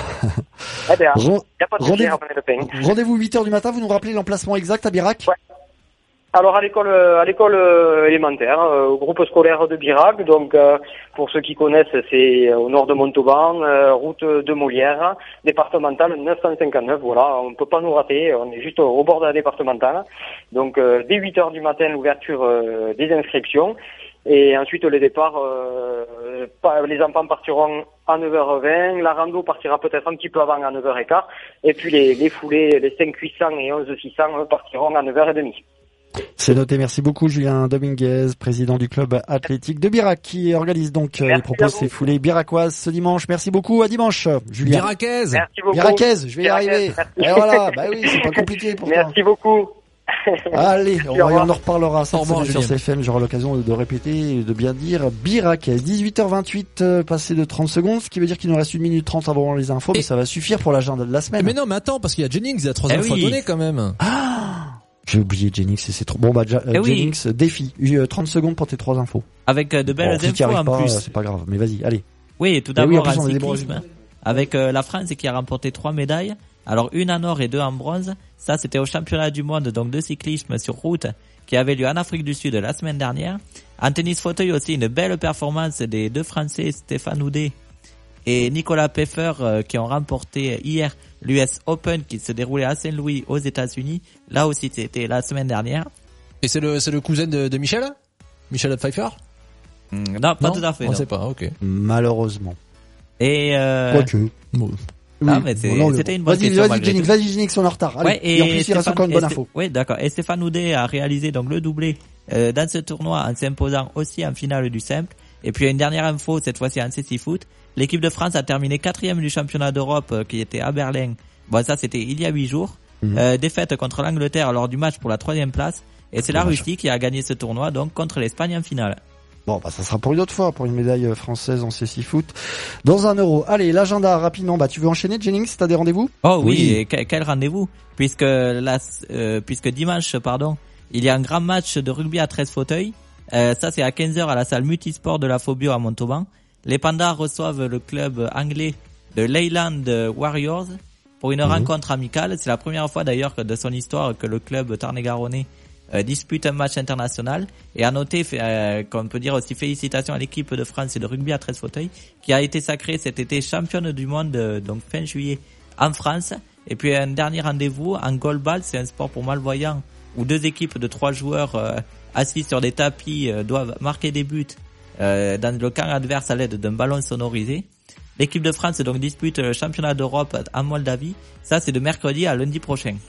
Eh bien, il n'y a pas de souci à amener le pain. Rendez-vous huit heures du matin, vous nous rappelez l'emplacement exact à Birac? Ouais. Alors, à l'école, à l'école élémentaire, euh, au groupe scolaire de Birac. Donc, euh, pour ceux qui connaissent, c'est au nord de Montauban, euh, route de Molière, départementale neuf cent cinquante-neuf. Voilà, on ne peut pas nous rater, on est juste au bord de la départementale. Donc, euh, dès huit heures du matin, l'ouverture euh, des inscriptions. Et ensuite, le départ, euh, les enfants partiront à neuf heures vingt, la rando partira peut-être un petit peu avant à neuf heures quinze, et puis les, les foulées, les cinq huit cents et onze six cents partiront à neuf heures trente. C'est noté, merci beaucoup Julien Dominguez, président du club athlétique de Birac, qui organise donc et propose ces foulées biracoises ce dimanche. Merci beaucoup, à dimanche Julien. Biraquez. Merci beaucoup. Biraquez, je vais y arriver. Et voilà, bah oui, c'est pas compliqué pour toi. Merci beaucoup. Allez, on, on en reparlera cette semaine sur C F M. J'aurai l'occasion de répéter et de bien dire Biraquez. dix-huit heures vingt-huit, euh, passé de trente secondes, ce qui veut dire qu'il nous reste une minute trente avant les infos, et mais ça va suffire pour l'agenda de la semaine. Mais non, mais attends, parce qu'il y a Jennings, il y a trois eh infos oui. à donner quand même. Ah, j'ai oublié Jennings, c'est trop. Bon bah ja, eh Jennings, oui. défi, euh, trente secondes pour tes trois infos. Avec euh, de belles bon, infos en pas, plus. C'est pas grave, mais vas-y, allez. Oui, tout d'abord oui, en cyclisme, avec euh, la France qui a remporté trois médailles. Alors une en or et deux en bronze. Ça, c'était au championnat du monde donc de cyclisme sur route qui avait lieu en Afrique du Sud la semaine dernière. En tennis fauteuil aussi, une belle performance des deux Français, Stéphane Houdet et Nicolas Peffer, euh, qui ont remporté hier l'U S Open qui se déroulait à Saint-Louis aux États-Unis. Là aussi, c'était la semaine dernière. Et c'est le c'est le cousin de, de Michel Michel Pfeiffer mmh, Non, pas non tout à fait. On non. sait pas, ok. Malheureusement. Et euh... Quoique. Bon. Ah, oui, mais c'est, bon, c'était une bonne vas-y, question. Vas-y, Jennings, vas-y, Jennings, on est en retard. Allez. Ouais, et, et en plus, il reste encore une bonne info. Oui, d'accord. Et Stéphane Houdet a réalisé donc le doublé euh, dans ce tournoi en s'imposant aussi en finale du simple. Et puis une dernière info, cette fois-ci en C six foot. L'équipe de France a terminé quatrième du championnat d'Europe euh, qui était à Berlin. Bon, ça c'était il y a huit jours. Mmh. Euh, défaite contre l'Angleterre lors du match pour la troisième place. Et c'est la Russie qui a gagné ce tournoi donc contre l'Espagne en finale. Bon, bah, ça sera pour une autre fois, pour une médaille française en C six foot. Dans un euro. Allez, l'agenda, rapidement. Bah, tu veux enchaîner, Jennings? T'as des rendez-vous? Oh oui, oui. Et quel, quel rendez-vous? Puisque la, euh, puisque dimanche, pardon, il y a un grand match de rugby à treize fauteuils. Euh, ça, c'est à quinze heures à la salle multisport de la Fobio à Montauban. Les Pandas reçoivent le club anglais de Leyland Warriors pour une mmh. rencontre amicale. C'est la première fois d'ailleurs de son histoire que le club tarn-et-garonnais Euh, dispute un match international. Et à noter, euh, qu'on peut dire aussi félicitations à l'équipe de France et de rugby à treize fauteuils qui a été sacrée cet été championne du monde euh, donc fin juillet en France. Et puis un dernier rendez-vous en goalball, c'est un sport pour malvoyants où deux équipes de trois joueurs euh, assis sur des tapis euh, doivent marquer des buts euh, dans le camp adverse à l'aide d'un ballon sonorisé. L'équipe de France donc dispute le championnat d'Europe en Moldavie. Ça, c'est de mercredi à lundi prochain.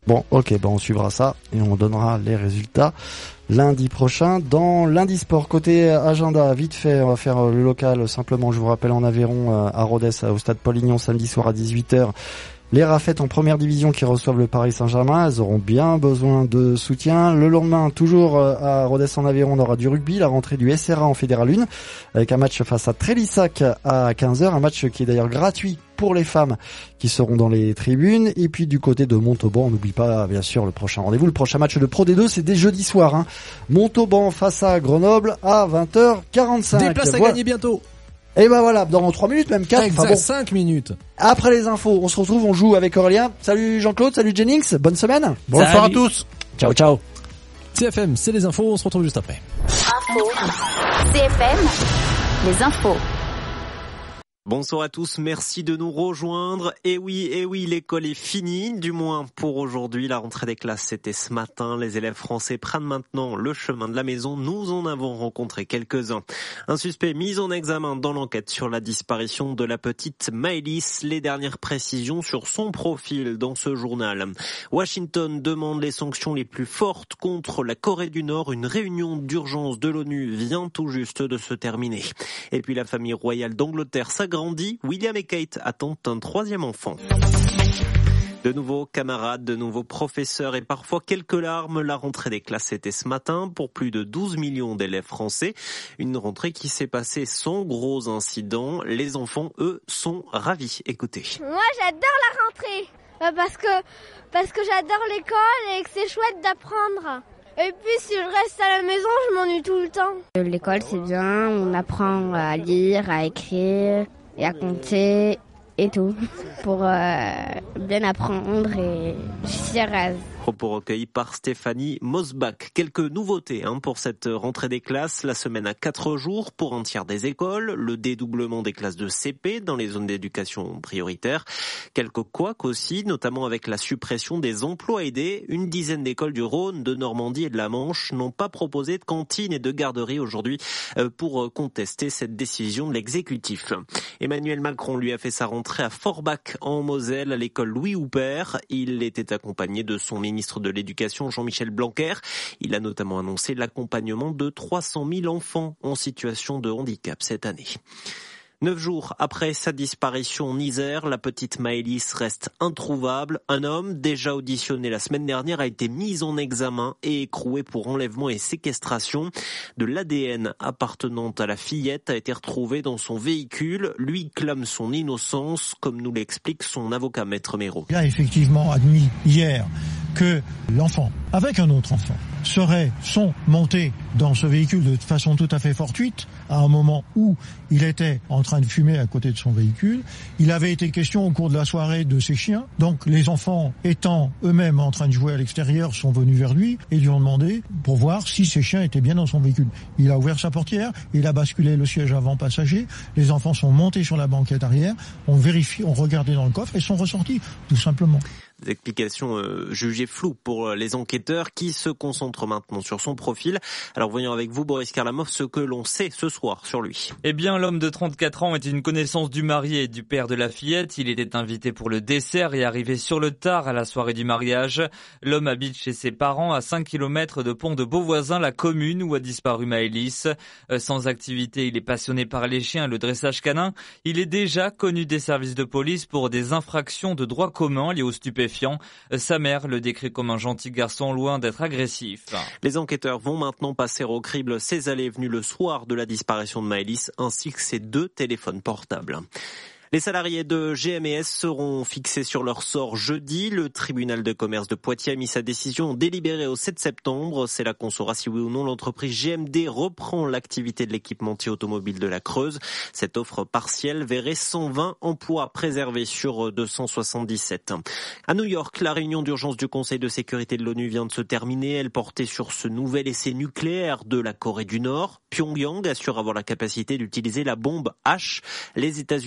Bon, ok, ben on suivra ça et on donnera les résultats lundi prochain. Dans lundi sport, côté agenda, vite fait, on va faire le local simplement, je vous rappelle, en Aveyron, à Rodez, au stade Paul-Lignon, samedi soir à dix-huit heures. Les Rafettes en première division qui reçoivent le Paris Saint-Germain, elles auront bien besoin de soutien. Le lendemain, toujours à Rodez en Aveyron, on aura du rugby, la rentrée du S R A en Fédéral un, avec un match face à Trélissac à quinze heures, un match qui est d'ailleurs gratuit pour les femmes qui seront dans les tribunes. Et puis du côté de Montauban, on n'oublie pas bien sûr le prochain rendez-vous, le prochain match de Pro D deux, c'est dès jeudi soir. Hein. Montauban face à Grenoble à vingt heures quarante-cinq. Des places à voilà. gagner bientôt. Et ben voilà, dans trois minutes, même quatre. Exact, enfin bon. cinq minutes. Après les infos, on se retrouve, on joue avec Aurélien. Salut Jean-Claude, salut Jennings, bonne semaine. Bonsoir salut à tous. Ciao, ciao. C F M, c'est les infos, on se retrouve juste après. Info. C F M, les infos. Bonsoir à tous, merci de nous rejoindre. Et oui, et oui, l'école est finie, du moins pour aujourd'hui. La rentrée des classes, c'était ce matin. Les élèves français prennent maintenant le chemin de la maison. Nous en avons rencontré quelques-uns. Un suspect mis en examen dans l'enquête sur la disparition de la petite Maëlys. Les dernières précisions sur son profil dans ce journal. Washington demande les sanctions les plus fortes contre la Corée du Nord. Une réunion d'urgence de l'ONU vient tout juste de se terminer. Et puis la famille royale d'Angleterre s'agrandit. William et Kate attendent un troisième enfant. De nouveaux camarades, de nouveaux professeurs et parfois quelques larmes. La rentrée des classes était ce matin pour plus de douze millions d'élèves français. Une rentrée qui s'est passée sans gros incidents. Les enfants, eux, sont ravis. Écoutez. Moi, j'adore la rentrée euh, parce que, parce que j'adore l'école et que c'est chouette d'apprendre. Et puis si je reste à la maison, je m'ennuie tout le temps. L'école, c'est bien. On apprend à lire, à écrire et à compter et tout pour euh, bien apprendre et je suis heureuse. Propos recueillis par Stéphanie Mosbach. Quelques nouveautés hein, pour cette rentrée des classes. La semaine à quatre jours pour un tiers des écoles. Le dédoublement des classes de C P dans les zones d'éducation prioritaire. Quelques couacs aussi, notamment avec la suppression des emplois aidés. Une dizaine d'écoles du Rhône, de Normandie et de la Manche n'ont pas proposé de cantine et de garderie aujourd'hui pour contester cette décision de l'exécutif. Emmanuel Macron lui a fait sa rentrée à Forbach en Moselle à l'école Louis Houpert. Il était accompagné de son ministre ministre de l'Éducation Jean-Michel Blanquer. Il a notamment annoncé l'accompagnement de trois cent mille enfants en situation de handicap cette année. Neuf jours après sa disparition en Isère, la petite Maëlys reste introuvable. Un homme, déjà auditionné la semaine dernière, a été mis en examen et écroué pour enlèvement et séquestration. De l'A D N appartenant à la fillette a été retrouvé dans son véhicule. Lui clame son innocence, comme nous l'explique son avocat Maître Méraud. Il a effectivement admis hier que l'enfant, avec un autre enfant, serait, sont montés dans ce véhicule de façon tout à fait fortuite, à un moment où il était en train de fumer à côté de son véhicule. Il avait été question au cours de la soirée de ses chiens. Donc les enfants, étant eux-mêmes en train de jouer à l'extérieur, sont venus vers lui et lui ont demandé pour voir si ses chiens étaient bien dans son véhicule. Il a ouvert sa portière, il a basculé le siège avant passager. Les enfants sont montés sur la banquette arrière, ont vérifié, ont regardé dans le coffre et sont ressortis, tout simplement. Des explications euh, jugées floues pour les enquêteurs qui se concentrent maintenant sur son profil. Alors voyons avec vous, Boris Karlamov, ce que l'on sait ce soir sur lui. Eh bien, l'homme de trente-quatre ans était une connaissance du marié et du père de la fillette. Il était invité pour le dessert et arrivé sur le tard à la soirée du mariage. L'homme habite chez ses parents à cinq kilomètres de Pont de Beauvoisin, la commune où a disparu Maëlys. Euh, sans activité, il est passionné par les chiens et le dressage canin. Il est déjà connu des services de police pour des infractions de droit commun liées aux stupéfiants. Sa mère le décrit comme un gentil garçon loin d'être agressif. Les enquêteurs vont maintenant passer au crible ses allées et venues le soir de la disparition de Maëlys ainsi que ses deux téléphones portables. Les salariés de G M et S seront fixés sur leur sort jeudi. Le tribunal de commerce de Poitiers a mis sa décision délibérée au sept septembre. C'est là qu'on saura si oui ou non l'entreprise G M D reprend l'activité de l'équipementier automobile de la Creuse. Cette offre partielle verrait cent vingt emplois préservés sur deux cent soixante-dix-sept. À New York, la réunion d'urgence du Conseil de sécurité de l'ONU vient de se terminer. Elle portait sur ce nouvel essai nucléaire de la Corée du Nord. Pyongyang assure avoir la capacité d'utiliser la bombe H. Les États-Unis ont réclamé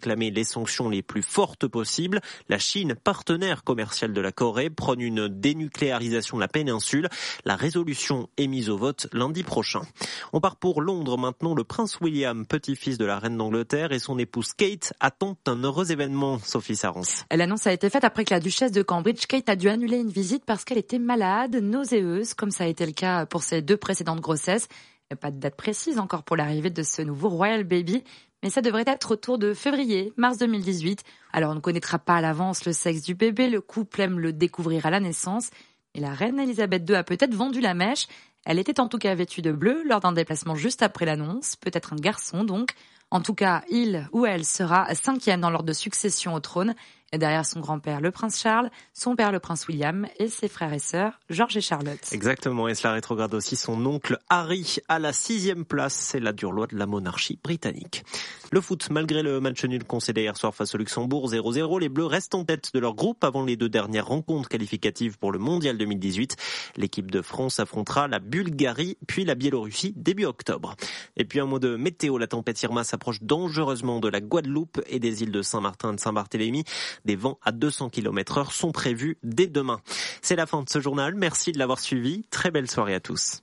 réclamé les sanctions les plus fortes possibles. La Chine, partenaire commercial de la Corée, prône une dénucléarisation de la péninsule. La résolution est mise au vote lundi prochain. On part pour Londres maintenant. Le prince William, petit-fils de la reine d'Angleterre, et son épouse Kate attendent un heureux événement. Sophie Sarrance. L'annonce a été faite après que la duchesse de Cambridge, Kate, a dû annuler une visite parce qu'elle était malade, nauséeuse, comme ça a été le cas pour ses deux précédentes grossesses. Pas de date précise encore pour l'arrivée de ce nouveau Royal Baby, mais ça devrait être autour de février, mars deux mille dix-huit. Alors on ne connaîtra pas à l'avance le sexe du bébé, le couple aime le découvrir à la naissance. Et la reine Elisabeth deux a peut-être vendu la mèche. Elle était en tout cas vêtue de bleu lors d'un déplacement juste après l'annonce, peut-être un garçon donc. En tout cas, il ou elle sera cinquième dans l'ordre de succession au trône. Et derrière son grand-père, le prince Charles, son père, le prince William, et ses frères et sœurs, George et Charlotte. Exactement, et cela rétrograde aussi son oncle Harry à la sixième place. C'est la dure loi de la monarchie britannique. Le foot, malgré le match nul concédé hier soir face au Luxembourg, zéro zéro, les Bleus restent en tête de leur groupe avant les deux dernières rencontres qualificatives pour le Mondial deux mille dix-huit. L'équipe de France affrontera la Bulgarie, puis la Biélorussie début octobre. Et puis un mot de météo, la tempête Irma s'approche dangereusement de la Guadeloupe et des îles de Saint-Martin et de Saint-Barthélemy. Des vents à deux cents kilomètres heure sont prévus dès demain. C'est la fin de ce journal. Merci de l'avoir suivi. Très belle soirée à tous.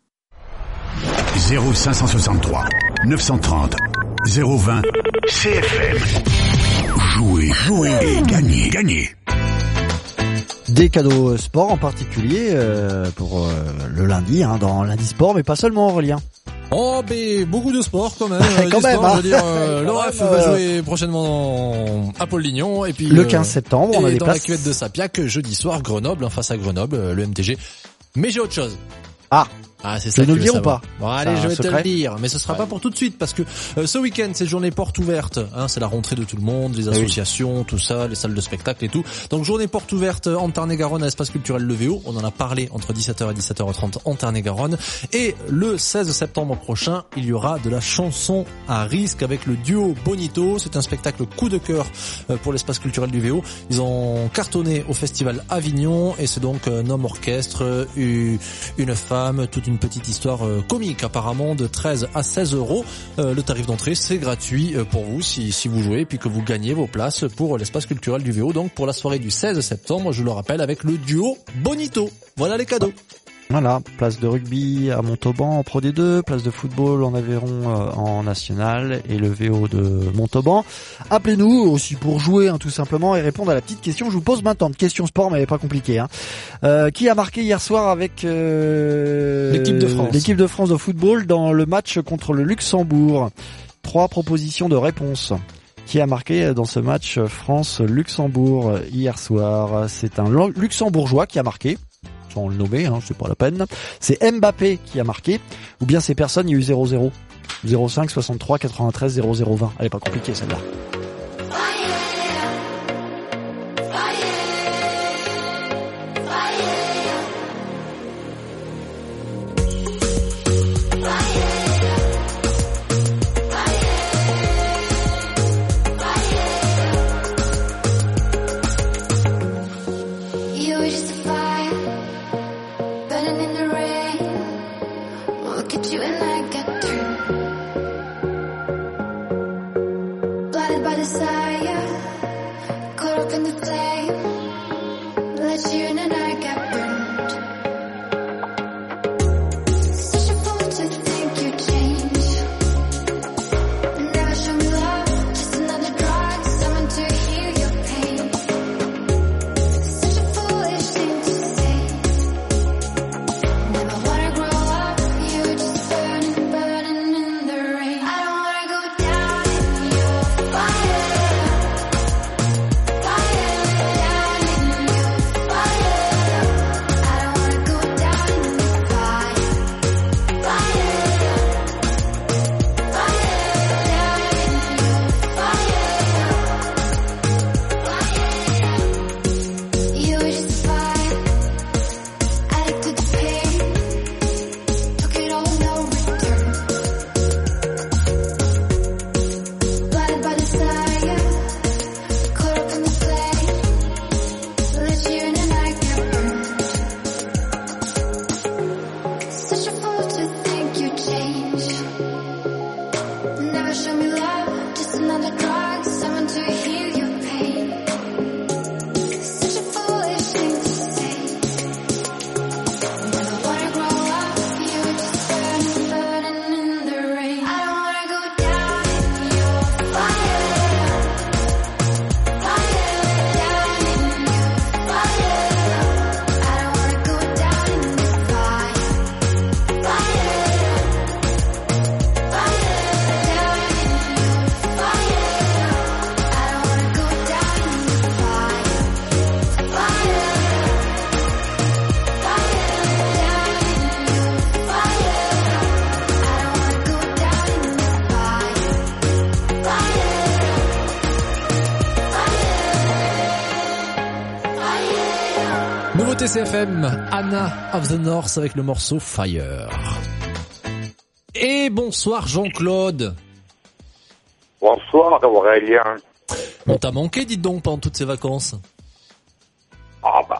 zéro cinq cent soixante-trois neuf cent trente zéro vingt C F M. Jouez, jouez et gagnez, gagnez. Des cadeaux sport en particulier euh, pour euh, le lundi, hein, dans lundi sport, mais pas seulement, Aurélien. Oh, mais beaucoup de sport quand même. quand même, sport, hein. Je veux dire, euh, le Ref va jouer prochainement à Paul-Lignon et puis le quinze septembre, on a des dans places. la cuvette de Sapiac jeudi soir, Grenoble, face à Grenoble, le M T G. Mais j'ai autre chose. Ah. Ah, c'est ça. Tu nous le dire ou pas? Bon, allez, je vais te le dire, mais ce sera ouais. pas pour tout de suite parce que euh, ce week-end c'est journée porte ouverte. Hein, c'est la rentrée de tout le monde, les associations, oui. tout ça, les salles de spectacle et tout. Donc journée porte ouverte en Tarn-et-Garonne à l'espace culturel Le V O. On en a parlé entre dix-sept heures et dix-sept heures trente en Tarn-et-Garonne. Et le seize septembre prochain, il y aura de la chanson à risque avec le duo Bonito. C'est un spectacle coup de cœur pour l'espace culturel du V O. Ils ont cartonné au festival Avignon et c'est donc un homme orchestre, une femme, toute une petite histoire comique apparemment de treize à seize euros. Euh, le tarif d'entrée c'est gratuit pour vous si, si vous jouez et puis que vous gagnez vos places pour l'espace culturel du V O. Donc pour la soirée du seize septembre, je le rappelle, avec le duo Bonito. Voilà les cadeaux. Voilà, place de rugby à Montauban en Pro D deux, place de football en Aveyron euh, en National et le V O de Montauban. Appelez-nous aussi pour jouer hein, tout simplement et répondre à la petite question. Je vous pose maintenant de questions sport mais pas compliquée. Hein. Euh, qui a marqué hier soir avec euh, l'équipe de France l'équipe de France de football dans le match contre le Luxembourg? Trois propositions de réponse. Qui a marqué dans ce match France-Luxembourg hier soir? C'est un Luxembourgeois qui a marqué. Sans le nommer, hein, c'est pas la peine. C'est Mbappé qui a marqué, ou bien c'est personne, il y a eu zéro zéro. zéro cinq soixante-trois quatre-vingt-treize zéro zéro vingt. Elle est pas compliquée celle-là. Blinded by C F M, Anna of the North avec le morceau Fire. Et bonsoir Jean-Claude. Bonsoir Aurélien. On t'a manqué, dites donc, pendant toutes ces vacances. Ah bah,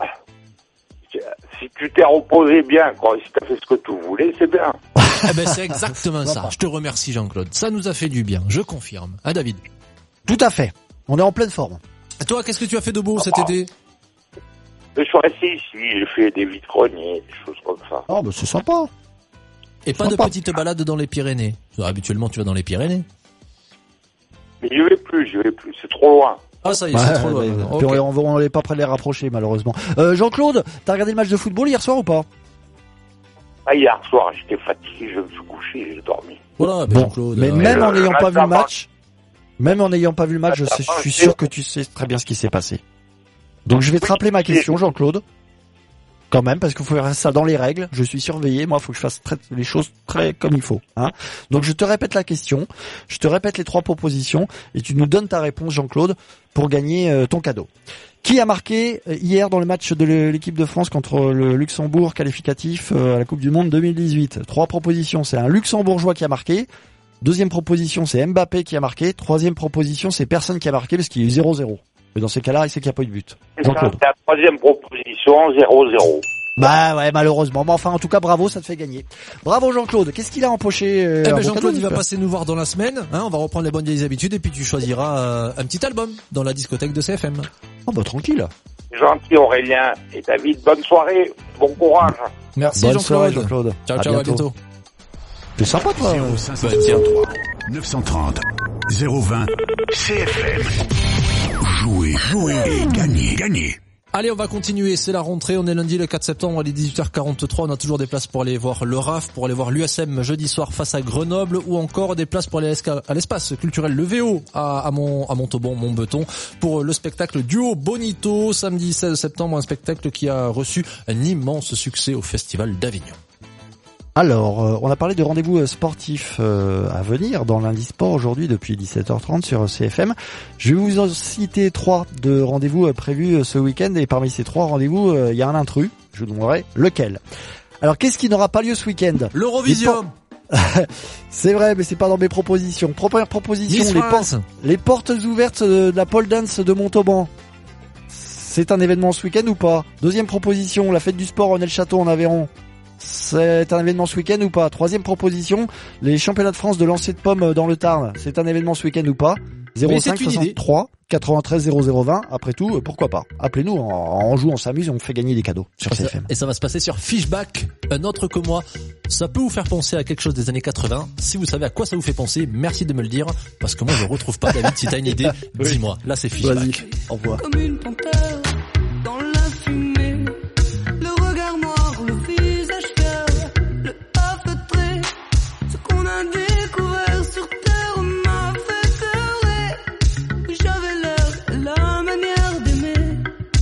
si tu t'es reposé bien, quoi, si t'as fait ce que tu voulais, c'est bien. Eh ben c'est exactement ça. Je te remercie Jean-Claude. Ça nous a fait du bien, je confirme. Hein David? Tout à fait. On est en pleine forme. Et toi, qu'est-ce que tu as fait de beau ah, cet bah. été? Je suis resté ici, j'ai fait des vides-greniers, des choses comme ça. Oh bah c'est sympa. Et pas sympa. De petites balades dans les Pyrénées. Habituellement tu vas dans les Pyrénées. Mais je vais plus, je vais plus, c'est trop loin. Ah ça y est, ouais, c'est trop loin. Ouais, okay. on, on, on est pas près de les rapprocher malheureusement. Euh, Jean-Claude, t'as regardé le match de football hier soir ou pas? Ah, hier soir, j'étais fatigué, je me suis couché, j'ai dormi. Voilà, bon, Jean-Claude. Mais euh, même en n'ayant pas vu le match, match, même en n'ayant pas vu le match, je, sais, je suis sûr que tu sais très bien ce qui s'est passé. Donc je vais te rappeler ma question, Jean-Claude. Quand même, parce qu'il faut faire ça dans les règles. Je suis surveillé. Moi, il faut que je fasse très, les choses très comme il faut. Hein. Donc, je te répète la question. Je te répète les trois propositions. Et tu nous donnes ta réponse, Jean-Claude, pour gagner euh, ton cadeau. Qui a marqué euh, hier dans le match de l'équipe de France contre le Luxembourg qualificatif euh, à la Coupe du Monde deux mille dix-huit? Trois propositions. C'est un Luxembourgeois qui a marqué. Deuxième proposition, c'est Mbappé qui a marqué. Troisième proposition, c'est personne qui a marqué parce qu'il y a eu zéro zéro. Mais dans ces cas-là, c'est qu'il n'y a pas eu de but. C'est ça, c'est la troisième proposition, zéro zéro. Bah ouais, malheureusement. Mais enfin, en tout cas, bravo, ça te fait gagner. Bravo Jean-Claude. Qu'est-ce qu'il a empoché euh, Eh ben Jean-Claude, il va passer nous voir dans la semaine. Hein, on va reprendre les bonnes vieilles habitudes et puis tu choisiras euh, un petit album dans la discothèque de C F M. Oh bah tranquille. Gentil Aurélien et David, bonne soirée, bon courage. Merci bonne Jean-Claude. Soirée, Jean-Claude. Ciao, à ciao, bientôt. à bientôt. C'est sympa toi. zéro cinq cent soixante-trois neuf cent trente zéro vingt C F M. Jouez, jouez et gagnez, gagnez. Allez, on va continuer, c'est la rentrée, on est lundi le quatre septembre, il est dix-huit heures quarante-trois, on a toujours des places pour aller voir le R A F, pour aller voir l'U S M jeudi soir face à Grenoble, ou encore des places pour aller à l'espace culturel Le V O à, à, Mont, à Montauban, Montbeton, pour le spectacle Duo Bonito, samedi seize septembre, un spectacle qui a reçu un immense succès au Festival d'Avignon. Alors, euh, on a parlé de rendez-vous sportifs euh, à venir dans lundi sport aujourd'hui depuis dix-sept heures trente sur C F M. Je vais vous en citer trois de rendez-vous euh, prévus euh, ce week-end et parmi ces trois rendez-vous, il euh, y a un intrus. Je vous demanderai lequel. Alors, qu'est-ce qui n'aura pas lieu ce week-end? L'Eurovision. C'est vrai, mais c'est pas dans mes propositions. Première proposition, Miss les France. portes, les portes ouvertes de la pole dance de Montauban. C'est un événement ce week-end ou pas? Deuxième proposition, la fête du sport en El-Château en Aveyron. C'est un événement ce week-end ou pas? Troisième proposition, les championnats de France de lancer de pommes dans le Tarn. C'est un événement ce week-end ou pas? zéro cinq soixante-trois quatre-vingt-treize zéro zéro vingt. Après tout, pourquoi pas? Appelez-nous, on joue, on s'amuse, on fait gagner des cadeaux sur C F M. Et ça va se passer sur Fishback, un autre que moi. Ça peut vous faire penser à quelque chose des années quatre-vingts. Si vous savez à quoi ça vous fait penser, merci de me le dire, parce que moi je retrouve pas. David, si t'as une idée, oui. Dis-moi. Là c'est Fishback. Vas-y, au revoir. Comme une panthère dans la fumée, le regard noir, le visage fier, le pas feutré, ce qu'on a découvert sur terre m'a fait pleurer. Oui, j'avais l'air, la manière d'aimer,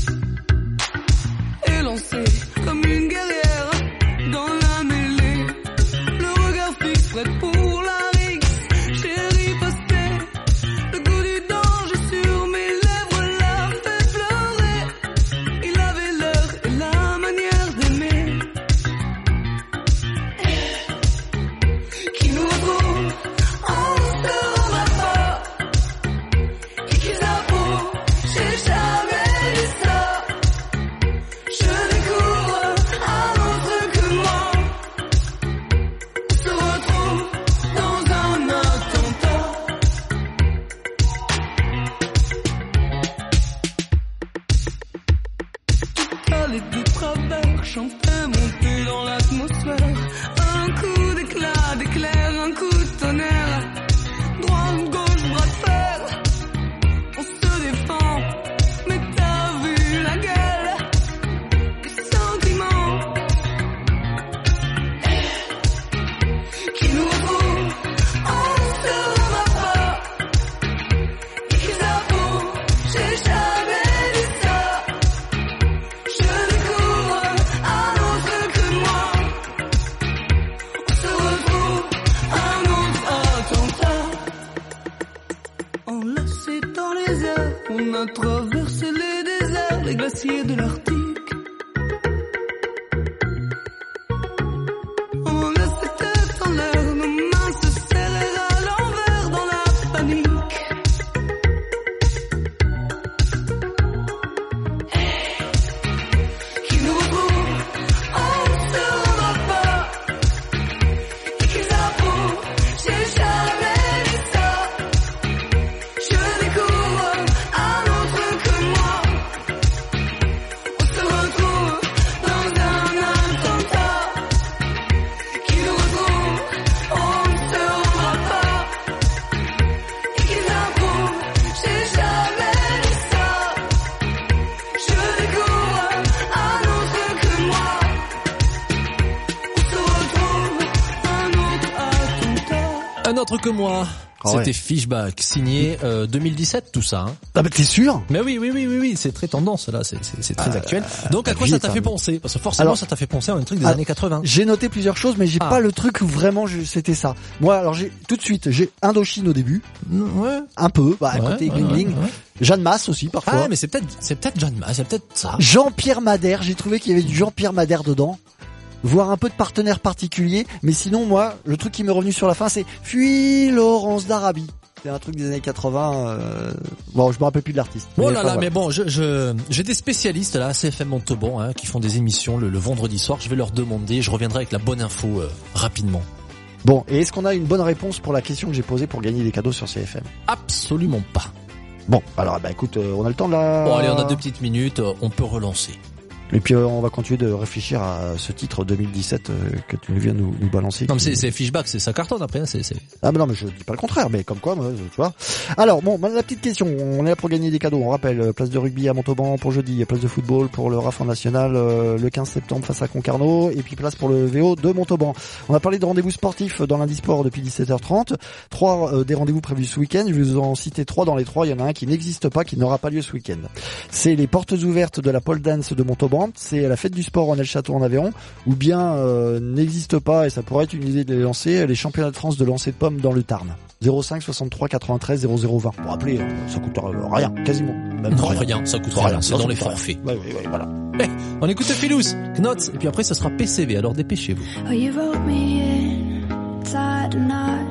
élancé comme une guerrière dans la mêlée, le regard fixe prêt pour la rixe, chérie postée, le goût du danger sur mes lèvres l'a fait pleurer. Il avait l'air et la manière d'aimer qui nous retrouve, on ne se rendra pas. Et qu'ils avouent, j'ai jamais dit ça. Je découvre un autre que moi. On se retrouve dans un attentat. Calé de travers, chantait, monté dans l'atmosphère. Un coup d'éclat, d'éclair, un coup de tonnerre. Droite, gauche, bras de fer. On se défend, mais t'as vu la gueule. Les sentiments qui nous retrouvent, on se rendra pas. Et qu'ils avouent, j'ai jamais dit ça. Je découvre un autre que moi. On se retrouve un autre attentat. Enlacés dans les airs, on a traversé les déserts, les glaciers de l'Arctique. Un autre que moi. Ah C'était ouais. Fishback, signé euh, deux mille dix-sept, tout ça. Hein. Ah bah t'es sûr? Mais oui, oui, oui, oui, oui, c'est très tendance là, c'est, c'est, c'est très euh, actuel. Donc à quoi ça t'a fait penser? Parce que forcément, alors, ça t'a fait penser à un truc des alors, années quatre-vingts. J'ai noté plusieurs choses, mais j'ai ah. pas le truc où vraiment je, c'était ça. Moi, alors j'ai tout de suite, j'ai Indochine au début, ouais, un peu, bah à ouais, côté ouais, Gling Gling. ouais, ouais. Jeanne Masse aussi parfois. Ah mais c'est peut-être, c'est peut-être Jeanne Masse, c'est peut-être ça. Jean-Pierre Madère, j'ai trouvé qu'il y avait du Jean-Pierre Madère dedans. Voire un peu de partenaire particulier, mais sinon moi, le truc qui m'est revenu sur la fin, c'est Fuis Laurence d'Arabie. C'est un truc des années quatre-vingts. Euh... Bon, je me rappelle plus de l'artiste. Oh là enfin, là, voilà. mais bon, je, je, j'ai des spécialistes là, à C F M Montauban, hein, qui font des émissions le, le vendredi soir. Je vais leur demander, je reviendrai avec la bonne info euh, rapidement. Bon, et est-ce qu'on a une bonne réponse pour la question que j'ai posée pour gagner des cadeaux sur C F M? Absolument pas. Bon, alors bah écoute, euh, on a le temps de la... Bon allez, on a deux petites minutes, euh, on peut relancer. Et puis euh, on va continuer de réfléchir à ce titre deux mille dix-sept euh, que tu viens nous, nous balancer. Non mais qui... c'est, c'est Fishback, c'est ça cartonne après, hein, c'est, c'est... Ah mais non mais je dis pas le contraire, mais comme quoi, moi, tu vois. Alors bon, la petite question, on est là pour gagner des cadeaux, on rappelle, place de rugby à Montauban pour jeudi, place de football pour le Rafan National euh, le quinze septembre face à Concarneau, et puis place pour le V O de Montauban. On a parlé de rendez-vous sportifs dans lundi sport depuis dix-sept heures trente, trois euh, des rendez-vous prévus ce week-end, je vais vous en citer trois dans les trois, il y en a un qui n'existe pas, qui n'aura pas lieu ce week-end. C'est les portes ouvertes de la pole dance de Montauban, c'est la fête du sport en El Château en Aveyron, ou bien euh, n'existe pas, et ça pourrait être une idée de les lancer, les championnats de France de lancer de pommes dans le Tarn. zéro cinq soixante-trois quatre-vingt-treize zéro zéro vingt. Bon, appelez, ça coûte rien, quasiment. Même non, rien. rien, ça coûte rien, rien. C'est dans les forfaits. Ouais, ouais, ouais, voilà. Hey, on écoute Philous, Knots, et puis après ce sera P C V, alors dépêchez-vous. Oh, you wrote me in, tied a knot.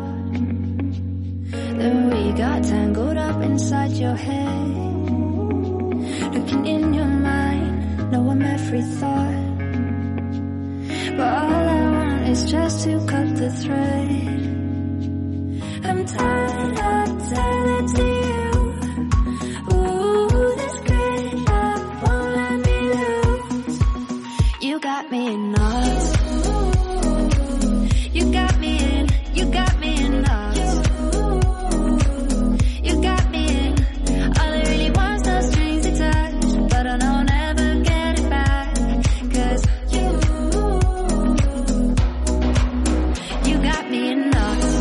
Then we got tangled up inside your head. Looking in your mind, know I'm every thought. But all I want is just to cut the thread. I'm tired of telling to you. Ooh, this great love won't let me lose. You got me in knots. You got me in, you got me in knots. You got me in. All I really want's no strings attached, but I know I'll never get it back. 'Cause you, you got me in knots.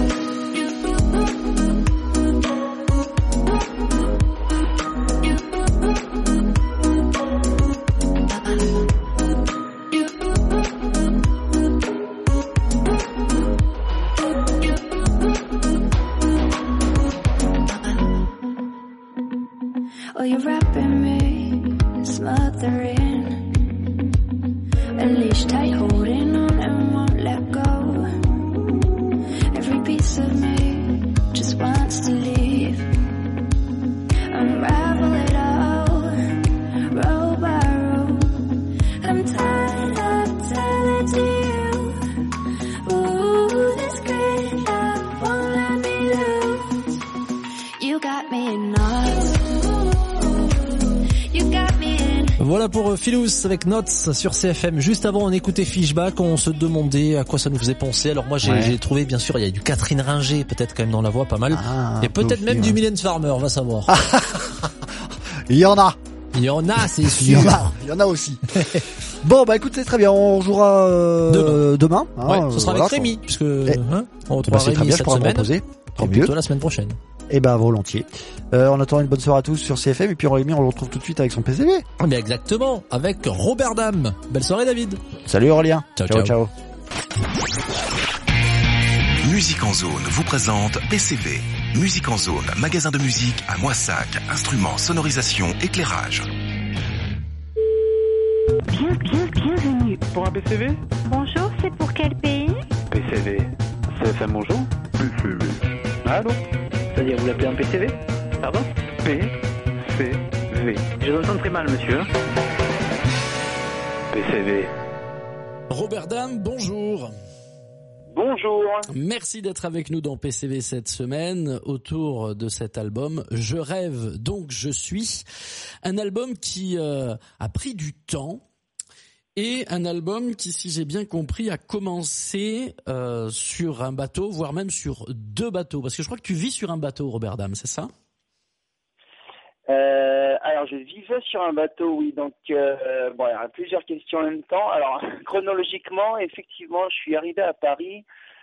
Oh, you're wrapping me, smothering. A leash tight, holding on and won't let go. Every piece of me just wants to leave. Unravel it all, row by row. I'm tired of telling to you. Ooh, this great love won't let me lose. You got me in knots. Voilà pour Philous avec Notes sur C F M. Juste avant, on écoutait Fishback, on se demandait à quoi ça nous faisait penser. Alors moi, j'ai, ouais. j'ai trouvé, bien sûr, il y a du Catherine Ringer, peut-être quand même dans la voix, pas mal. Ah, et peut-être même ouais. du Mylène Farmer, on va savoir. Il y en a. Il y en a, c'est sûr. Il y en a, il y en a aussi. Bon, bah écoute, c'est très bien, on jouera euh, demain. demain hein, ouais, ce sera voilà, avec Rémi, puisque et, hein, on retrouvera bah, Rémi bien, cette semaine. Proposer. Et plutôt la semaine prochaine. Eh ben volontiers. Euh, en attendant une bonne soirée à tous sur C F M, et puis Rémi, on le retrouve tout de suite avec son P C V. Mais exactement, avec Robert Dame. Belle soirée David. Salut Aurélien. Ciao ciao. ciao. ciao. Musique en zone vous présente P C V. Musique en zone, magasin de musique à Moissac, instruments, sonorisation, éclairage. Bien, bien, bienvenue. Pour un P C V? Bonjour, c'est pour quel pays? P C V. C F M, bonjour. P C V. Allô? C'est-à-dire, vous l'appelez un P C V? Pardon? P C V. Je vous entends très mal, monsieur. P C V. Robert Dame, bonjour. Bonjour. Merci d'être avec nous dans P C V cette semaine autour de cet album Je rêve donc je suis, un album qui euh, a pris du temps et un album qui, si j'ai bien compris, a commencé euh, sur un bateau, voire même sur deux bateaux, parce que je crois que tu vis sur un bateau, Robert Dame, c'est ça? Euh, alors je vivais sur un bateau, oui. Donc euh, bon, il y a plusieurs questions en même temps. Alors chronologiquement, effectivement, je suis arrivé à Paris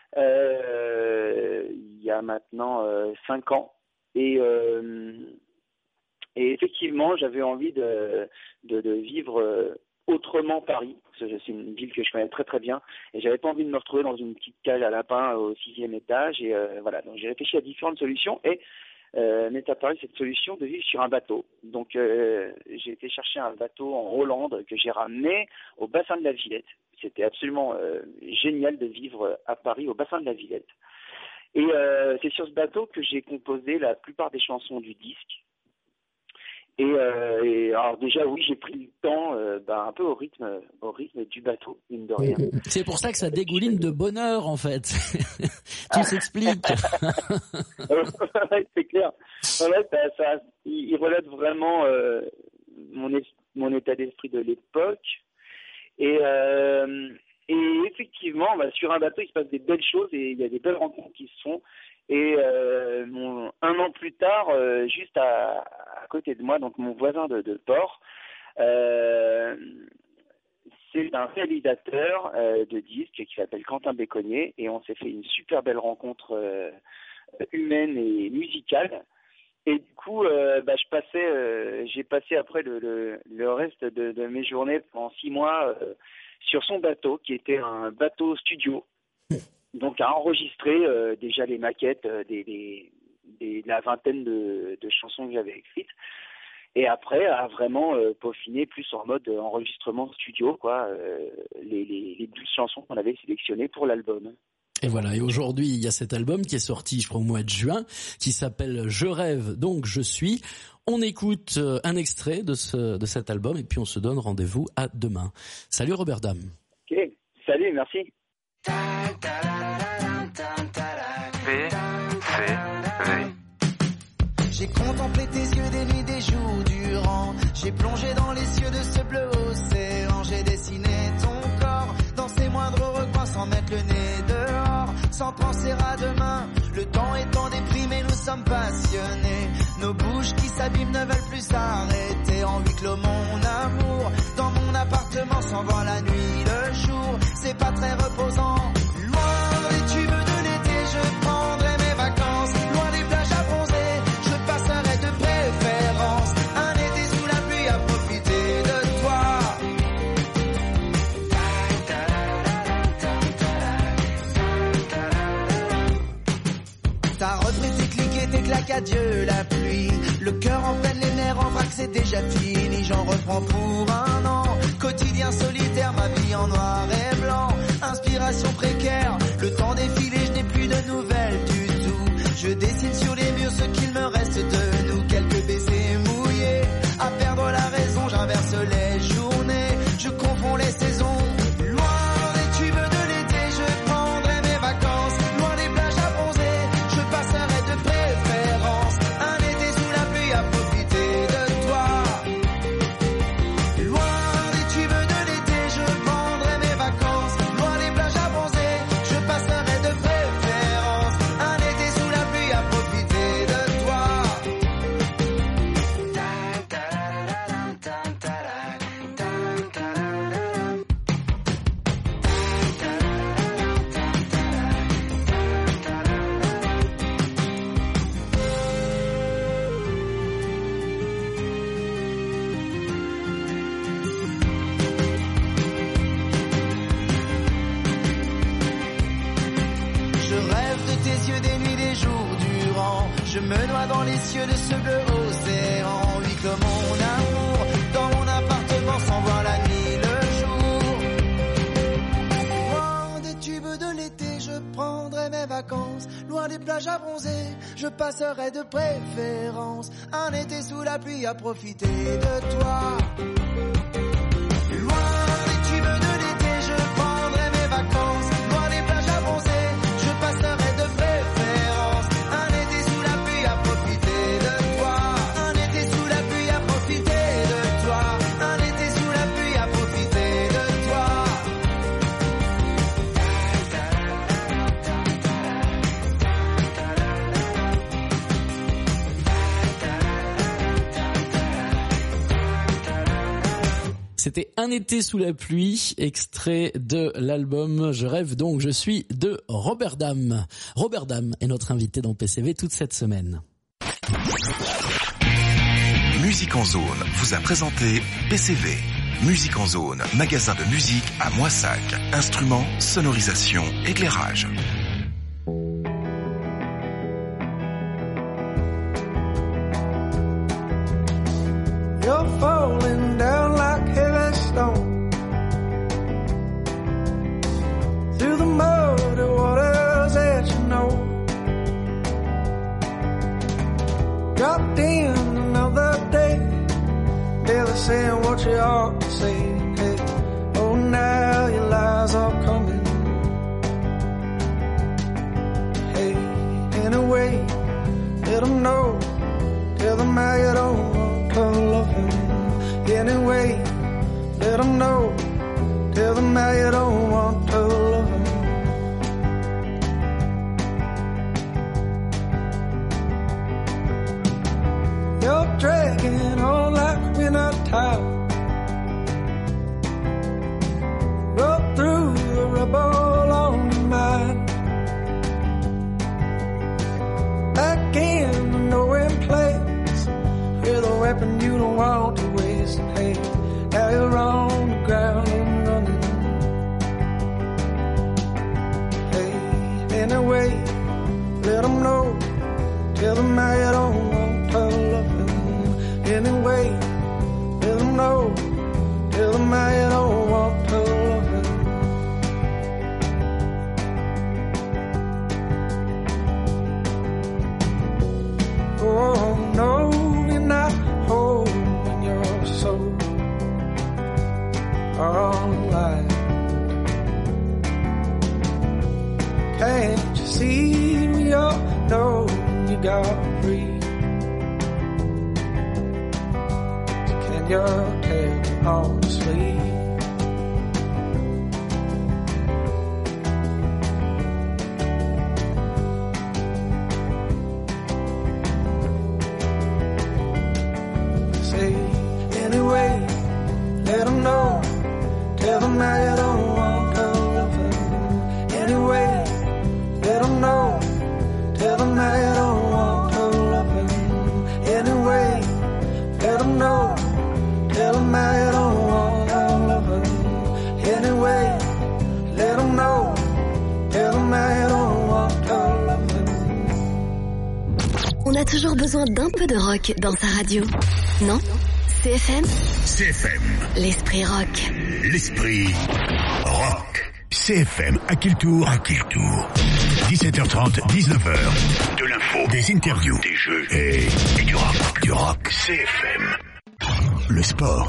euh, il y a maintenant euh, cinq ans. Et, euh, et effectivement, j'avais envie de, de, de vivre euh, autrement Paris. C'est une ville que je connais très très bien. Et j'avais pas envie de me retrouver dans une petite cage à lapin au sixième étage. Et euh, voilà, donc j'ai réfléchi à différentes solutions. Et euh, m'est apparue cette solution de vivre sur un bateau. Donc euh, j'ai été chercher un bateau en Hollande que j'ai ramené au bassin de la Villette. C'était absolument euh, génial de vivre à Paris au bassin de la Villette. Et euh, c'est sur ce bateau que j'ai composé la plupart des chansons du disque. Et, euh, et alors déjà oui, j'ai pris le temps euh, bah, un peu au rythme au rythme du bateau, mine de rien. C'est pour ça que ça dégouline de bonheur en fait. Tout s'explique. Ouais, c'est clair. Ouais, ça, ça, il relate vraiment euh, mon, es- mon état d'esprit de l'époque. Et, euh, et effectivement, bah, sur un bateau, il se passe des belles choses et il y a des belles rencontres qui se font. Et euh, mon, un an plus tard, euh, juste à, à côté de moi, donc mon voisin de, de port, euh, c'est un réalisateur euh, de disques qui s'appelle Quentin Béconnier, et on s'est fait une super belle rencontre euh, humaine et musicale. Et du coup, euh, bah, je passais, euh, j'ai passé après le, le, le reste de, de mes journées pendant six mois euh, sur son bateau, qui était un bateau studio. Donc à enregistrer euh, déjà les maquettes euh, des, des, des la vingtaine de, de chansons que j'avais écrites, et après à vraiment euh, peaufiner plus en mode enregistrement studio, quoi, euh, les, les, les douze chansons qu'on avait sélectionnées pour l'album. Et voilà, et aujourd'hui, il y a cet album qui est sorti, je crois, au mois de juin, qui s'appelle Je rêve, donc je suis. On écoute un extrait de ce de cet album, et puis on se donne rendez-vous à demain. Salut Robert Dame. Ok, salut, merci. V, C, V. J'ai contemplé tes yeux des nuits, des jours durant. J'ai plongé dans les cieux de ce bleu océan. J'ai dessiné ton corps dans ses moindres recoins sans mettre le nez dehors, sans penser à demain. Le temps étant déprimé, nous sommes passionnés. Nos bouches qui s'abîment ne veulent plus s'arrêter. En huis clos, mon amour, dans mon appartement, sans voir la nuit, le jour. C'est pas très reposant. Loin des tubes de l'été, je prendrai mes vacances. Loin des plages à bronzer, je passerai de préférence un été sous la pluie à profiter de toi. T'as repris tes clics et tes claques, adieu la pluie. Le cœur en peine, les nerfs en vrac, c'est déjà fini. J'en reprends pour un an. Quotidien solitaire, ma vie en noir et blanc. Inspiration précaire, le temps défile et je n'ai plus de nouvelles du tout. Je dessine sur les murs ce qu'il me reste de nous. Quelques baisers mouillés, à perdre la raison, j'inverse les journées. Je confonds les saisons. Loin des tubes de l'été, je prendrai mes vacances. Loin des plages à bronzer, je passerai de préférence un été sous la pluie à profiter de toi. Loin des tubes de l'été, je prendrai mes vacances. Loin des plages à bronzer, je passerai de préférence un été sous la pluie à profiter de toi. Je rêve de tes yeux des nuits, des jours durant. Je me noie dans les cieux de ce bleu océan. Oui, comme mon amour, dans mon appartement sans voir la nuit, le jour. Loin des tubes de l'été, je prendrai mes vacances. Loin des plages à bronzer, je passerai de préférence un été sous la pluie à profiter de toi. Loin des tubes de l'été, je prendrai mes vacances. Loin des plages à bronzer, je passerai de préférence un été sous la pluie à profiter de toi. Un été sous la pluie à profiter de toi. Un été sous la pluie à profiter de toi. C'était Un été sous la pluie, extrait de l'album Je rêve donc je suis de Robert Dame. Robert Dame est notre invité dans P C V toute cette semaine. Musique en zone vous a présenté P C V. Musique en zone, magasin de musique à Moissac. Instruments, sonorisation, éclairage. You're falling down like heavy stone through the muddy waters that you know. Dropped in another day, barely saying what you ought to say. Hey, oh, now your lies are coming. Hey, anyway, let them know. Tell them how you don't want to love him. Anyway, let them know. Tell them how you don't want to love him. You're dragging on like we're not tired. Roll through the rubble on your mind. Back in the knowing place, you're the weapon you don't want to waste. And hey, now you're on the ground and running. Hey, anyway, let them know. Tell them how you don't want to love him. Anyway, let them know. Tell them how you don't want to love him. Oh, no, you're not home when you're so alive. Can't you see we all know you got free? Can you take honestly? Say anyway, let them know. Tell them how you don't want to love them. Anyway, let them know. Tell them how you don't want to love him. Anyway, let them know. Tell them how you don't want to love him. Anyway, let them know. Tell them how you don't want to love him. On a toujours besoin d'un peu de rock dans sa radio, non? C F M. C F M. L'esprit rock. L'esprit rock. C F M, à quel tour? À quel tour? dix-sept heures trente, dix-neuf heures. De l'info, des interviews, des jeux et, et du rock. Du rock. C F M. Le sport.